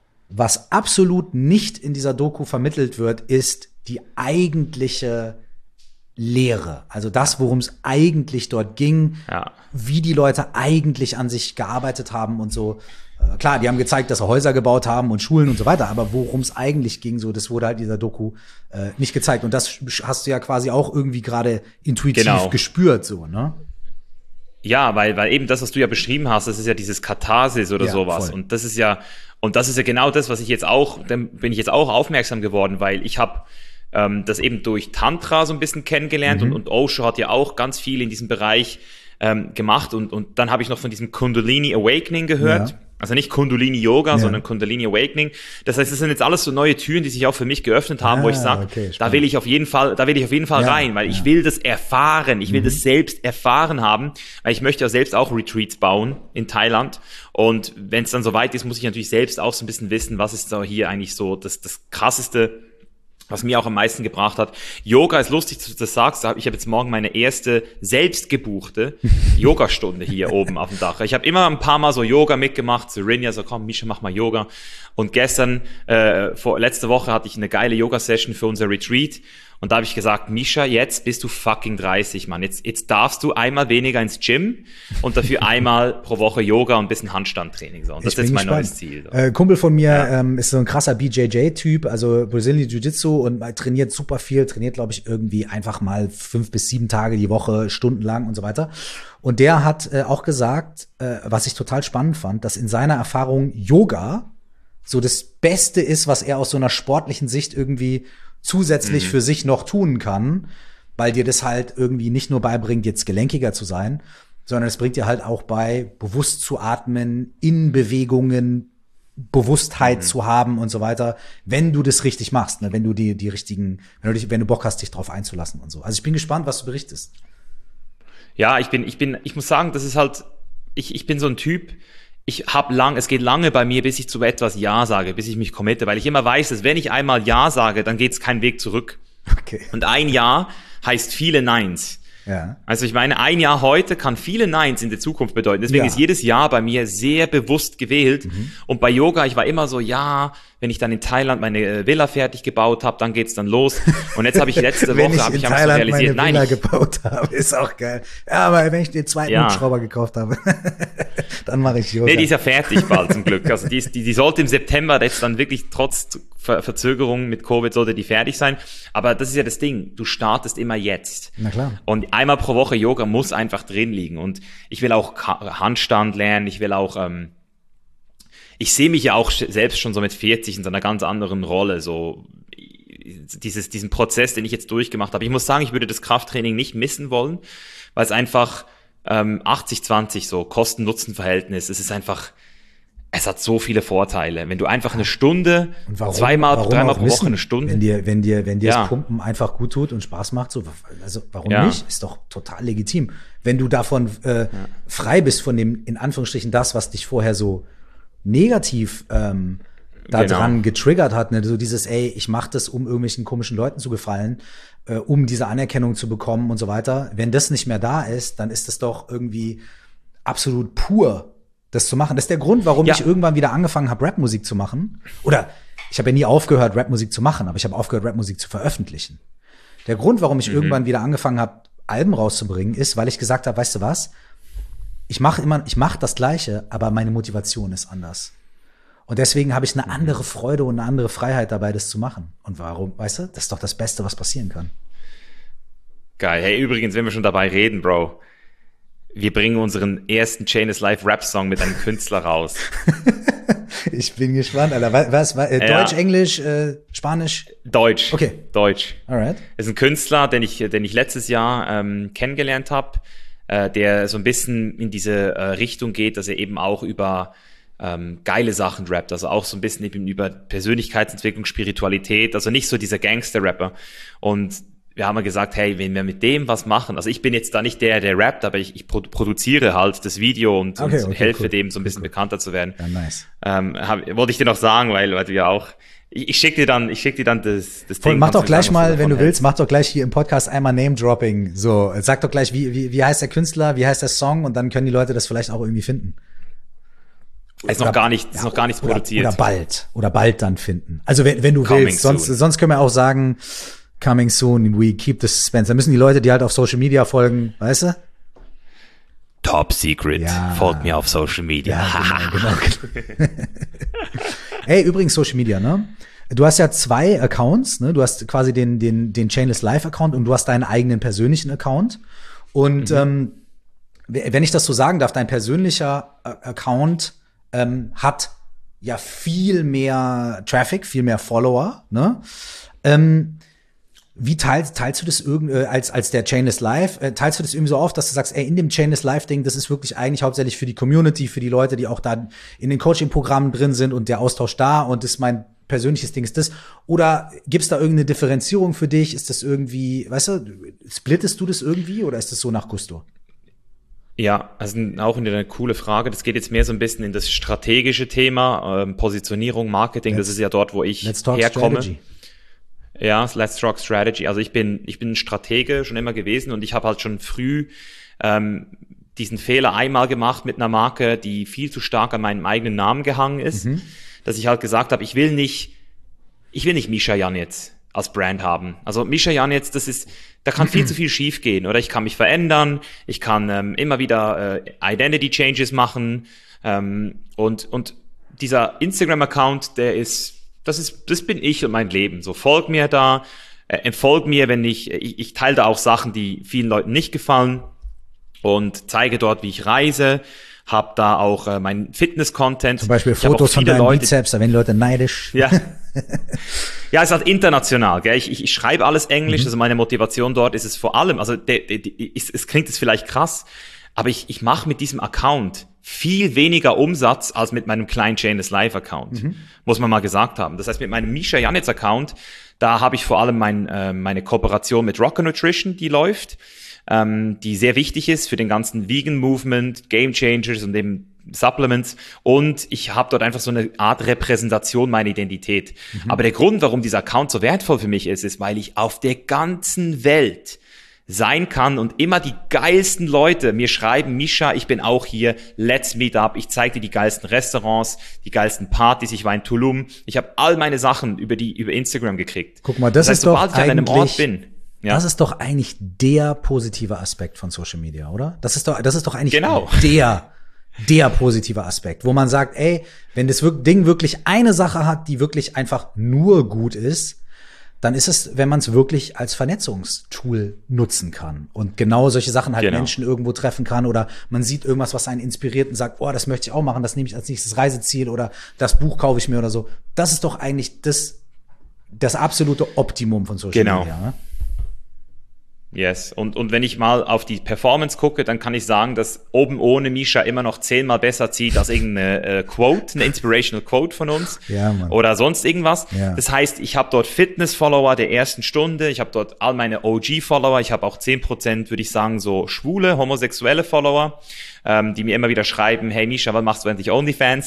was absolut nicht in dieser Doku vermittelt wird, ist die eigentliche Lehre. Also das, worum es eigentlich dort ging, ja. wie die Leute eigentlich an sich gearbeitet haben und so. Äh, klar, die haben gezeigt, dass sie Häuser gebaut haben und Schulen und so weiter, aber worum es eigentlich ging, so, das wurde halt in dieser Doku äh, nicht gezeigt. Und das hast du ja quasi auch irgendwie gerade intuitiv genau. gespürt, so, ne? Ja, weil, weil eben das, was du ja beschrieben hast, das ist ja dieses Katharsis oder ja, sowas. Voll. Und das ist ja, und das ist ja genau das, was ich jetzt auch, dann bin ich jetzt auch aufmerksam geworden, weil ich habe ähm, das eben durch Tantra so ein bisschen kennengelernt mhm. und, und Osho hat ja auch ganz viel in diesem Bereich ähm, gemacht und, und dann habe ich noch von diesem Kundalini Awakening gehört. Ja. Also nicht Kundalini Yoga, ja. sondern Kundalini Awakening. Das heißt, das sind jetzt alles so neue Türen, die sich auch für mich geöffnet haben, ah, wo ich sage, okay, da will ich auf jeden Fall, da will ich auf jeden Fall ja, rein, weil ja. ich will das erfahren, ich will mhm. das selbst erfahren haben, weil ich möchte ja selbst auch Retreats bauen in Thailand. Und wenn es dann soweit ist, muss ich natürlich selbst auch so ein bisschen wissen, was ist da hier eigentlich so das, das krasseste, was mir auch am meisten gebracht hat. Yoga ist lustig, dass du das sagst. Ich habe jetzt morgen meine erste selbstgebuchte Yogastunde hier oben auf dem Dach. Ich habe immer ein paar Mal so Yoga mitgemacht. Serenia so, komm, Mischa, mach mal Yoga. Und gestern, äh, vor, letzte Woche hatte ich eine geile Yoga-Session für unser Retreat. Und da habe ich gesagt, Mischa, jetzt bist du fucking dreißig, Mann. Jetzt, jetzt darfst du einmal weniger ins Gym und dafür einmal pro Woche Yoga und ein bisschen Handstandtraining. So. Und das ist jetzt mein gespannt. neues Ziel. So. Äh, Kumpel von mir ja. ähm, ist so ein krasser B J J-Typ, also Brazilian Jiu-Jitsu und trainiert super viel, trainiert, glaube ich, irgendwie einfach mal fünf bis sieben Tage die Woche, stundenlang und so weiter. Und der hat äh, auch gesagt, äh, was ich total spannend fand, dass in seiner Erfahrung Yoga so das Beste ist, was er aus so einer sportlichen Sicht irgendwie zusätzlich mhm. für sich noch tun kann, weil dir das halt irgendwie nicht nur beibringt, jetzt gelenkiger zu sein, sondern es bringt dir halt auch bei, bewusst zu atmen, in Bewegungen Bewusstheit mhm. zu haben und so weiter, wenn du das richtig machst, ne? wenn du die die richtigen, wenn du dich, wenn du Bock hast, dich drauf einzulassen und so. Also ich bin gespannt, was du berichtest. Ja, ich bin, ich bin, ich muss sagen, das ist halt, ich, ich bin so ein Typ. Ich hab lang, es geht lange bei mir, bis ich zu etwas Ja sage, bis ich mich committe, weil ich immer weiß, dass wenn ich einmal Ja sage, dann geht's keinen Weg zurück. Okay. Und ein Ja heißt viele Neins. Ja. Also ich meine, ein Jahr heute kann viele Neins in der Zukunft bedeuten. Deswegen ja. ist jedes Jahr bei mir sehr bewusst gewählt. Mhm. Und bei Yoga, ich war immer so, ja, wenn ich dann in Thailand meine Villa fertig gebaut habe, dann geht's dann los. Und jetzt habe ich letzte Woche habe ich einfach so realisiert, meine Villa nein, ich, gebaut habe, ist auch geil. Ja, aber wenn ich den zweiten ja. Hubschrauber gekauft habe, dann mache ich Yoga. Nee, die ist ja fertig bald zum Glück. Also die, ist, die, die sollte im September jetzt dann wirklich trotz Ver- Verzögerung mit Covid sollte die fertig sein. Aber das ist ja das Ding. Du startest immer jetzt. Na klar. Und einmal pro Woche Yoga muss einfach drin liegen. Und ich will auch Handstand lernen. Ich will auch, ähm, ich sehe mich ja auch selbst schon so mit vierzig in so einer ganz anderen Rolle. So, dieses, diesen Prozess, den ich jetzt durchgemacht habe. Ich muss sagen, ich würde das Krafttraining nicht missen wollen, weil es einfach ähm, achtzig zwanzig so Kosten-Nutzen-Verhältnis, es ist einfach, es hat so viele Vorteile. Wenn du einfach eine Stunde, warum, zweimal, warum dreimal pro missen? Woche eine Stunde. Wenn dir, wenn dir, wenn dir ja. das Pumpen einfach gut tut und Spaß macht, so, also warum ja. nicht? Ist doch total legitim. Wenn du davon äh, ja. frei bist von dem, in Anführungsstrichen, das, was dich vorher so negativ ähm, da genau. dran getriggert hat, ne? So dieses, ey, ich mach das, um irgendwelchen komischen Leuten zu gefallen, äh, um diese Anerkennung zu bekommen und so weiter. Wenn das nicht mehr da ist, dann ist das doch irgendwie absolut pur, das zu machen. Das ist der Grund, warum ja. ich irgendwann wieder angefangen habe, Rapmusik zu machen. Oder ich habe ja nie aufgehört, Rapmusik zu machen, aber ich habe aufgehört, Rapmusik zu veröffentlichen. Der Grund, warum ich mhm. irgendwann wieder angefangen habe, Alben rauszubringen, ist, weil ich gesagt habe, weißt du was? Ich mache immer, ich mache das Gleiche, aber meine Motivation ist anders. Und deswegen habe ich eine andere Freude und eine andere Freiheit dabei, das zu machen. Und warum, weißt du? Das ist doch das Beste, was passieren kann. Geil. Hey, übrigens, wenn wir schon dabei reden, Bro, wir bringen unseren ersten Chain is Life Rap Song mit einem Künstler raus. Ich bin gespannt, Alter. Was, was, äh, Deutsch, ja. Englisch, äh, Spanisch? Deutsch. Okay. Deutsch. Alright. Das ist ein Künstler, den ich, den ich letztes Jahr ähm, kennengelernt habe, äh, der so ein bisschen in diese äh, Richtung geht, dass er eben auch über ähm, geile Sachen rappt, also auch so ein bisschen eben über Persönlichkeitsentwicklung, Spiritualität, also nicht so dieser Gangster-Rapper. Und wir haben ja gesagt, hey, wenn wir mit dem was machen, also ich bin jetzt da nicht der, der rappt, aber ich, ich produziere halt das Video und, okay, und okay, helfe cool. dem so ein bisschen cool. bekannter zu werden. Ja, nice. Ähm, hab, wollte ich dir noch sagen, weil, weil du ja auch, ich, ich schicke dir dann, ich schicke dir dann das, das Voll, Ding. mach doch gleich sagen, mal, wenn du hältst. willst, mach doch gleich hier im Podcast einmal Name-Dropping. So, sag doch gleich, wie, wie, wie heißt der Künstler, wie heißt der Song und dann können die Leute das vielleicht auch irgendwie finden. Ist noch gar nicht, ist ja, noch gar nichts oder, produziert. Oder bald, oder bald dann finden. Also wenn, wenn du Coming willst, sonst, soon. sonst können wir auch sagen, coming soon, we keep the suspense. Da müssen die Leute, die halt auf Social Media folgen, weißt du? Top Secret. Ja. Folgt mir auf Social Media. Ja, genau, genau. Ey, übrigens Social Media, ne? Du hast ja zwei Accounts, ne? Du hast quasi den, den, den Chainless Life Account und du hast deinen eigenen persönlichen Account. Und mhm. ähm, wenn ich das so sagen darf, dein persönlicher Account ähm, hat ja viel mehr Traffic, viel mehr Follower, ne? Ähm, Wie teilst, teilst du das irgendwie, äh, als, als der Chainless Life, äh, teilst du das irgendwie so auf, dass du sagst, ey, in dem Chainless Life Ding, das ist wirklich eigentlich hauptsächlich für die Community, für die Leute, die auch da in den Coaching-Programmen drin sind und der Austausch da und das ist mein persönliches Ding ist das? Oder gibt's da irgendeine Differenzierung für dich? Ist das irgendwie, weißt du, splittest du das irgendwie oder ist das so nach Gusto? Ja, also auch eine coole Frage. Das geht jetzt mehr so ein bisschen in das strategische Thema, ähm, Positionierung, Marketing. Let's, das ist ja dort, wo ich let's talk herkomme. Strategy. Ja, Let's Talk Strategy. Also ich bin, ich bin ein Stratege schon immer gewesen und ich habe halt schon früh ähm, diesen Fehler einmal gemacht mit einer Marke, die viel zu stark an meinem eigenen Namen gehangen ist, mhm. dass ich halt gesagt habe, ich will nicht, ich will nicht Mischa Janetz als Brand haben. Also Mischa Janetz, das ist, da kann viel zu viel schief gehen, oder ich kann mich verändern, ich kann ähm, immer wieder äh, Identity Changes machen ähm, und und dieser Instagram-Account, der ist, das ist, das bin ich und mein Leben. So, folg mir da, äh, entfolg mir, wenn ich, ich, ich teile da auch Sachen, die vielen Leuten nicht gefallen und zeige dort, wie ich reise, hab da auch äh, mein Fitness-Content. Zum Beispiel ich Fotos von deinen Leute, Bizeps, da werden Leute neidisch. Ja. Ja, es ist halt international, gell? Ich, ich, ich schreibe alles Englisch, mhm. also meine Motivation dort ist es vor allem, also de, de, de, es, es klingt jetzt vielleicht krass, aber ich, ich mache mit diesem Account viel weniger Umsatz als mit meinem kleinen Chainless Life Account, mhm. muss man mal gesagt haben. Das heißt, mit meinem Mischa Janetz Account, da habe ich vor allem mein, äh, meine Kooperation mit Rocket Nutrition, die läuft, ähm, die sehr wichtig ist für den ganzen Vegan Movement, Game Changers und eben Supplements, und ich habe dort einfach so eine Art Repräsentation meiner Identität. Mhm. Aber der Grund, warum dieser Account so wertvoll für mich ist, ist, weil ich auf der ganzen Welt sein kann und immer die geilsten Leute mir schreiben, Mischa, ich bin auch hier, let's meet up, ich zeige dir die geilsten Restaurants, die geilsten Partys, ich war in Tulum, ich habe all meine Sachen über die über Instagram gekriegt. Guck mal, das, das heißt, ist doch ich an einem Ort bin, ja. Das ist doch eigentlich der positive Aspekt von Social Media, oder? Das ist doch, das ist doch eigentlich genau. der der positive Aspekt, wo man sagt, ey, wenn das Ding wirklich eine Sache hat, die wirklich einfach nur gut ist, dann ist es, wenn man es wirklich als Vernetzungstool nutzen kann und genau solche Sachen halt genau. Menschen irgendwo treffen kann oder man sieht irgendwas, was einen inspiriert und sagt, oh, das möchte ich auch machen, das nehme ich als nächstes Reiseziel oder das Buch kaufe ich mir oder so. Das ist doch eigentlich das, das absolute Optimum von Social genau. Media. Ne? Yes. Und, und wenn ich mal auf die Performance gucke, dann kann ich sagen, dass oben ohne Misha immer noch zehnmal besser zieht als irgendeine äh, Quote, eine Inspirational Quote von uns ja, Mann. oder sonst irgendwas. Ja. Das heißt, ich habe dort Fitness-Follower der ersten Stunde, ich habe dort all meine O G-Follower, ich habe auch zehn Prozent, würde ich sagen, so schwule, homosexuelle Follower, ähm, die mir immer wieder schreiben, hey Misha, wann machst du endlich OnlyFans?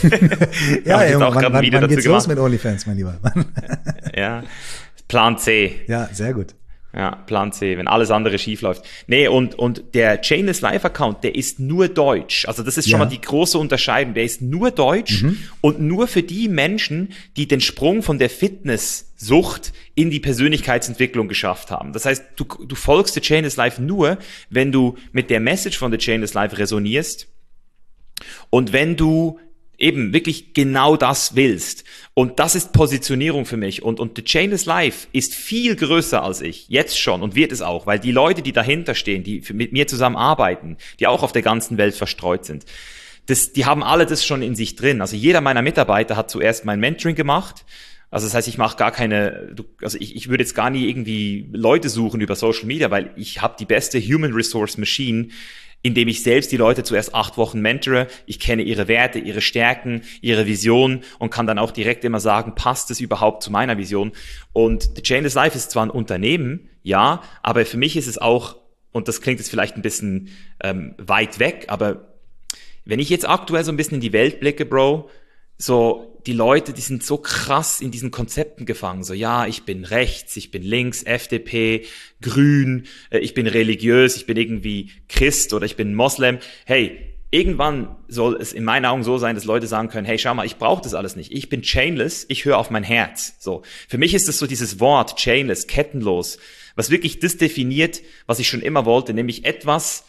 ja, ja, auch wann, wann, Video wann dazu geht's gemacht. los mit OnlyFans, mein Lieber? ja, Plan C. Ja, sehr gut. Ja, Plan C, wenn alles andere schief läuft. Nee, und, und der Chainless Life Account, der ist nur deutsch. Also das ist schon ja. mal die große Unterscheidung. Der ist nur deutsch mhm. und nur für die Menschen, die den Sprung von der Fitnesssucht in die Persönlichkeitsentwicklung geschafft haben. Das heißt, du, du folgst der Chainless Life nur, wenn du mit der Message von der Chainless Life resonierst und wenn du eben wirklich genau das willst. Und das ist Positionierung für mich. Und, und The Chainless Life ist viel größer als ich, jetzt schon, und wird es auch, weil die Leute, die dahinter stehen, die mit mir zusammen arbeiten, die auch auf der ganzen Welt verstreut sind, das, die haben alle das schon in sich drin. Also jeder meiner Mitarbeiter hat zuerst mein Mentoring gemacht. Also das heißt, ich mache gar keine, also ich, ich würde jetzt gar nie irgendwie Leute suchen über Social Media, weil ich habe die beste Human Resource Machine, indem ich selbst die Leute zuerst acht Wochen mentore. Ich kenne ihre Werte, ihre Stärken, ihre Vision und kann dann auch direkt immer sagen, passt es überhaupt zu meiner Vision? Und The Chainless Life ist zwar ein Unternehmen, ja, aber für mich ist es auch, und das klingt jetzt vielleicht ein bisschen ähm, weit weg, aber wenn ich jetzt aktuell so ein bisschen in die Welt blicke, Bro, so die Leute, die sind so krass in diesen Konzepten gefangen. So, ja, ich bin rechts, ich bin links, F D P, grün, äh, ich bin religiös, ich bin irgendwie Christ oder ich bin Moslem. Hey, irgendwann soll es in meinen Augen so sein, dass Leute sagen können, hey, schau mal, ich brauche das alles nicht. Ich bin chainless, ich höre auf mein Herz. So, für mich ist das so dieses Wort chainless, kettenlos, was wirklich das definiert, was ich schon immer wollte, nämlich etwas,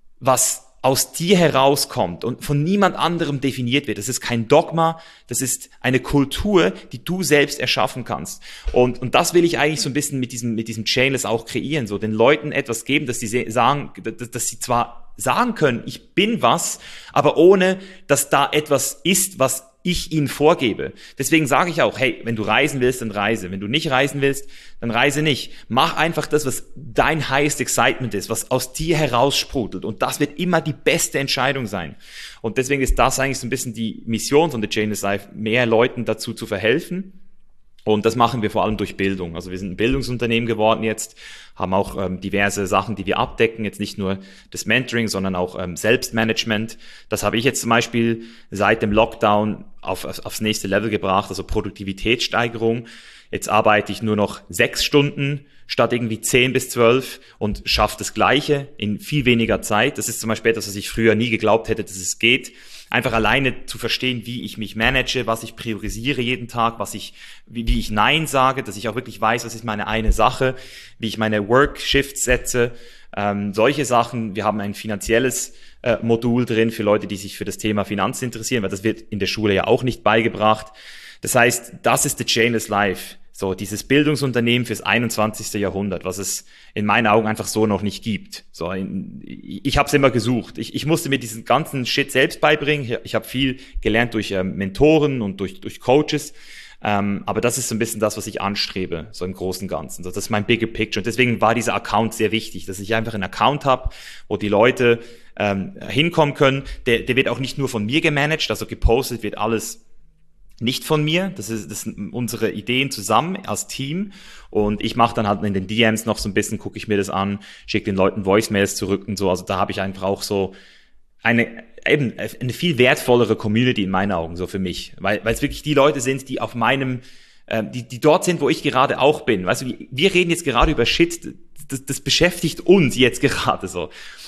was aus dir herauskommt und von niemand anderem definiert wird. Das ist kein Dogma, das ist eine Kultur, die du selbst erschaffen kannst. Und, und das will ich eigentlich so ein bisschen mit diesem, mit diesem Chainless auch kreieren, so den Leuten etwas geben, dass sie sagen, dass, dass sie zwar sagen können, ich bin was, aber ohne, dass da etwas ist, was ich ihnen vorgebe. Deswegen sage ich auch, hey, wenn du reisen willst, dann reise. Wenn du nicht reisen willst, dann reise nicht. Mach einfach das, was dein highest excitement ist, was aus dir heraussprudelt. Und das wird immer die beste Entscheidung sein. Und deswegen ist das eigentlich so ein bisschen die Mission von The Chainless Life, mehr Leuten dazu zu verhelfen. Und das machen wir vor allem durch Bildung. Also wir sind ein Bildungsunternehmen geworden jetzt, haben auch ähm, diverse Sachen, die wir abdecken. Jetzt nicht nur das Mentoring, sondern auch ähm, Selbstmanagement. Das habe ich jetzt zum Beispiel seit dem Lockdown auf, auf, aufs nächste Level gebracht, also Produktivitätssteigerung. Jetzt arbeite ich nur noch sechs Stunden statt irgendwie zehn bis zwölf und schaffe das Gleiche in viel weniger Zeit. Das ist zum Beispiel etwas, was ich früher nie geglaubt hätte, dass es geht. Einfach alleine zu verstehen, wie ich mich manage, was ich priorisiere jeden Tag, was ich, wie, wie ich Nein sage, dass ich auch wirklich weiß, was ist meine eine Sache, wie ich meine Work-Shifts setze, ähm, solche Sachen. Wir haben ein finanzielles äh, Modul drin für Leute, die sich für das Thema Finanzen interessieren, weil das wird in der Schule ja auch nicht beigebracht. Das heißt, das ist The Chainless Life. So, dieses Bildungsunternehmen fürs einundzwanzigste Jahrhundert, was es in meinen Augen einfach so noch nicht gibt. So, ich, ich habe es immer gesucht. Ich, ich musste mir diesen ganzen Shit selbst beibringen. Ich, ich habe viel gelernt durch ähm, Mentoren und durch, durch Coaches. Ähm, aber das ist so ein bisschen das, was ich anstrebe, so im Großen und Ganzen. So, das ist mein bigger picture. Und deswegen war dieser Account sehr wichtig, dass ich einfach einen Account habe, wo die Leute ähm, hinkommen können. Der, der wird auch nicht nur von mir gemanagt, also gepostet wird alles nicht von mir, das ist, das sind unsere Ideen zusammen als Team und ich mache dann halt in den D Ms noch so ein bisschen, gucke ich mir das an, schicke den Leuten Voicemails zurück und so, also da habe ich einfach auch so eine eben eine viel wertvollere Community in meinen Augen so für mich, weil weil es wirklich die Leute sind, die auf meinem, äh, die die dort sind, wo ich gerade auch bin, weißt du, wir reden jetzt gerade über Shit, das, das beschäftigt uns jetzt gerade so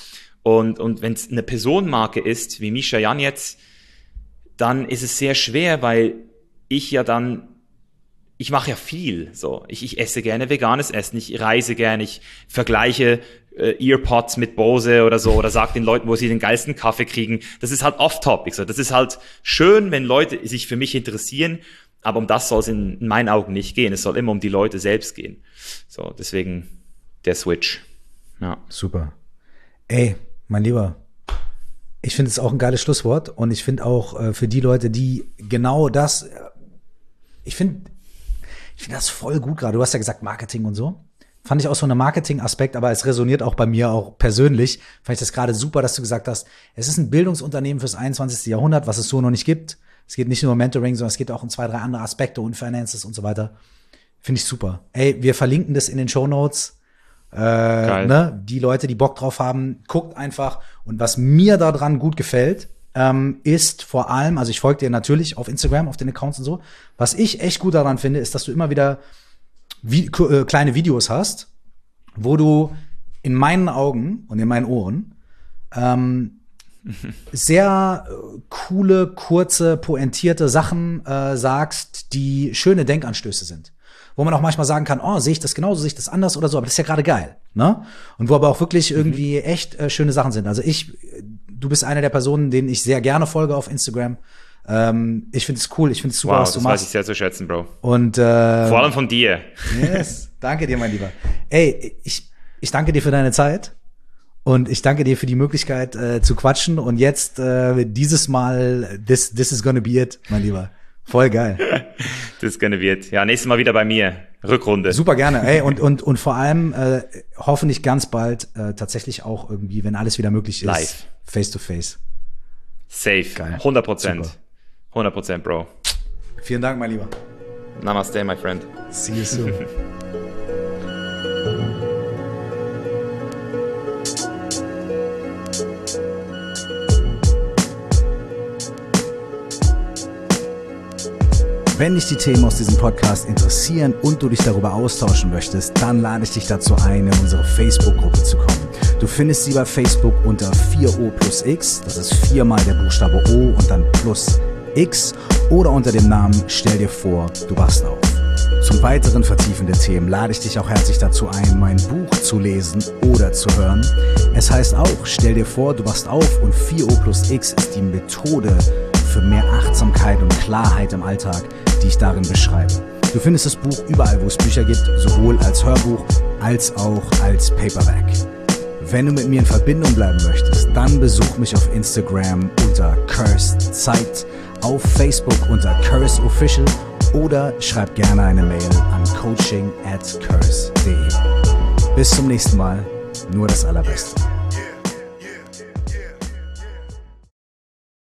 und und wenn es eine Personenmarke ist, wie Misha Jan jetzt, dann ist es sehr schwer, weil ich ja dann, ich mache ja viel, so. Ich, ich esse gerne veganes Essen, ich reise gerne, ich vergleiche äh, Earpods mit Bose oder so oder sag den Leuten, wo sie den geilsten Kaffee kriegen. Das ist halt off-topic, so. Das ist halt schön, wenn Leute sich für mich interessieren, aber um das soll es in, in meinen Augen nicht gehen. Es soll immer um die Leute selbst gehen. So, deswegen der Switch. Ja. Super. Ey, mein Lieber, ich finde es auch ein geiles Schlusswort und ich finde auch äh, für die Leute, die genau das, äh, ich finde, Ich finde das voll gut gerade. Du hast ja gesagt Marketing und so. Fand ich auch so einen Marketing-Aspekt, aber es resoniert auch bei mir auch persönlich. Fand ich das gerade super, dass du gesagt hast, es ist ein Bildungsunternehmen fürs einundzwanzigste Jahrhundert, was es so noch nicht gibt. Es geht nicht nur um Mentoring, sondern es geht auch um zwei, drei andere Aspekte und Finances und so weiter. Finde ich super. Ey, wir verlinken das in den Shownotes. Äh, ne? Die Leute, die Bock drauf haben, guckt einfach. Und was mir daran gut gefällt, ähm, ist vor allem, also ich folge dir natürlich auf Instagram, auf den Accounts und so. Was ich echt gut daran finde, ist, dass du immer wieder wie, äh, kleine Videos hast, wo du in meinen Augen und in meinen Ohren ähm, sehr äh, coole, kurze, pointierte Sachen äh, sagst, die schöne Denkanstöße sind. Wo man auch manchmal sagen kann, oh, sehe ich das genauso, sehe ich das anders oder so, aber das ist ja gerade geil, ne? Und wo aber auch wirklich irgendwie mhm. echt äh, schöne Sachen sind. Also ich, du bist eine der Personen, denen ich sehr gerne folge auf Instagram. Ähm, ich finde es cool, ich finde es super, wow, was du das machst. weiß ich sehr zu schätzen, Bro. Und äh, vor allem von dir. Yes, danke dir, mein Lieber. Ey, ich, ich danke dir für deine Zeit und ich danke dir für die Möglichkeit äh, zu quatschen und jetzt äh, dieses Mal, this, this is gonna be it, mein Lieber. Voll geil. Das is gonna be it. Ja, nächstes Mal wieder bei mir. Rückrunde. Super gerne. Ey, und, und, und vor allem äh, hoffentlich ganz bald äh, tatsächlich auch irgendwie, wenn alles wieder möglich ist. Live. Face to face. Safe. Geil. hundert Prozent. Super. hundert Prozent, Bro. Vielen Dank, mein Lieber. Namaste, my friend. See you soon. Wenn dich die Themen aus diesem Podcast interessieren und du dich darüber austauschen möchtest, dann lade ich dich dazu ein, in unsere Facebook-Gruppe zu kommen. Du findest sie bei Facebook unter vier O plus X, das ist viermal der Buchstabe O und dann plus X, oder unter dem Namen Stell dir vor, du wachst auf. Zum weiteren vertiefenden Themen lade ich dich auch herzlich dazu ein, mein Buch zu lesen oder zu hören. Es heißt auch, stell dir vor, du wachst auf und vier O plus X ist die Methode für mehr Achtsamkeit und Klarheit im Alltag, die ich darin beschreibe. Du findest das Buch überall, wo es Bücher gibt, sowohl als Hörbuch als auch als Paperback. Wenn du mit mir in Verbindung bleiben möchtest, dann besuch mich auf Instagram unter Cursed Zeit, auf Facebook unter Curse Official oder schreib gerne eine Mail an coaching at curse punkt de. Bis zum nächsten Mal, nur das Allerbeste.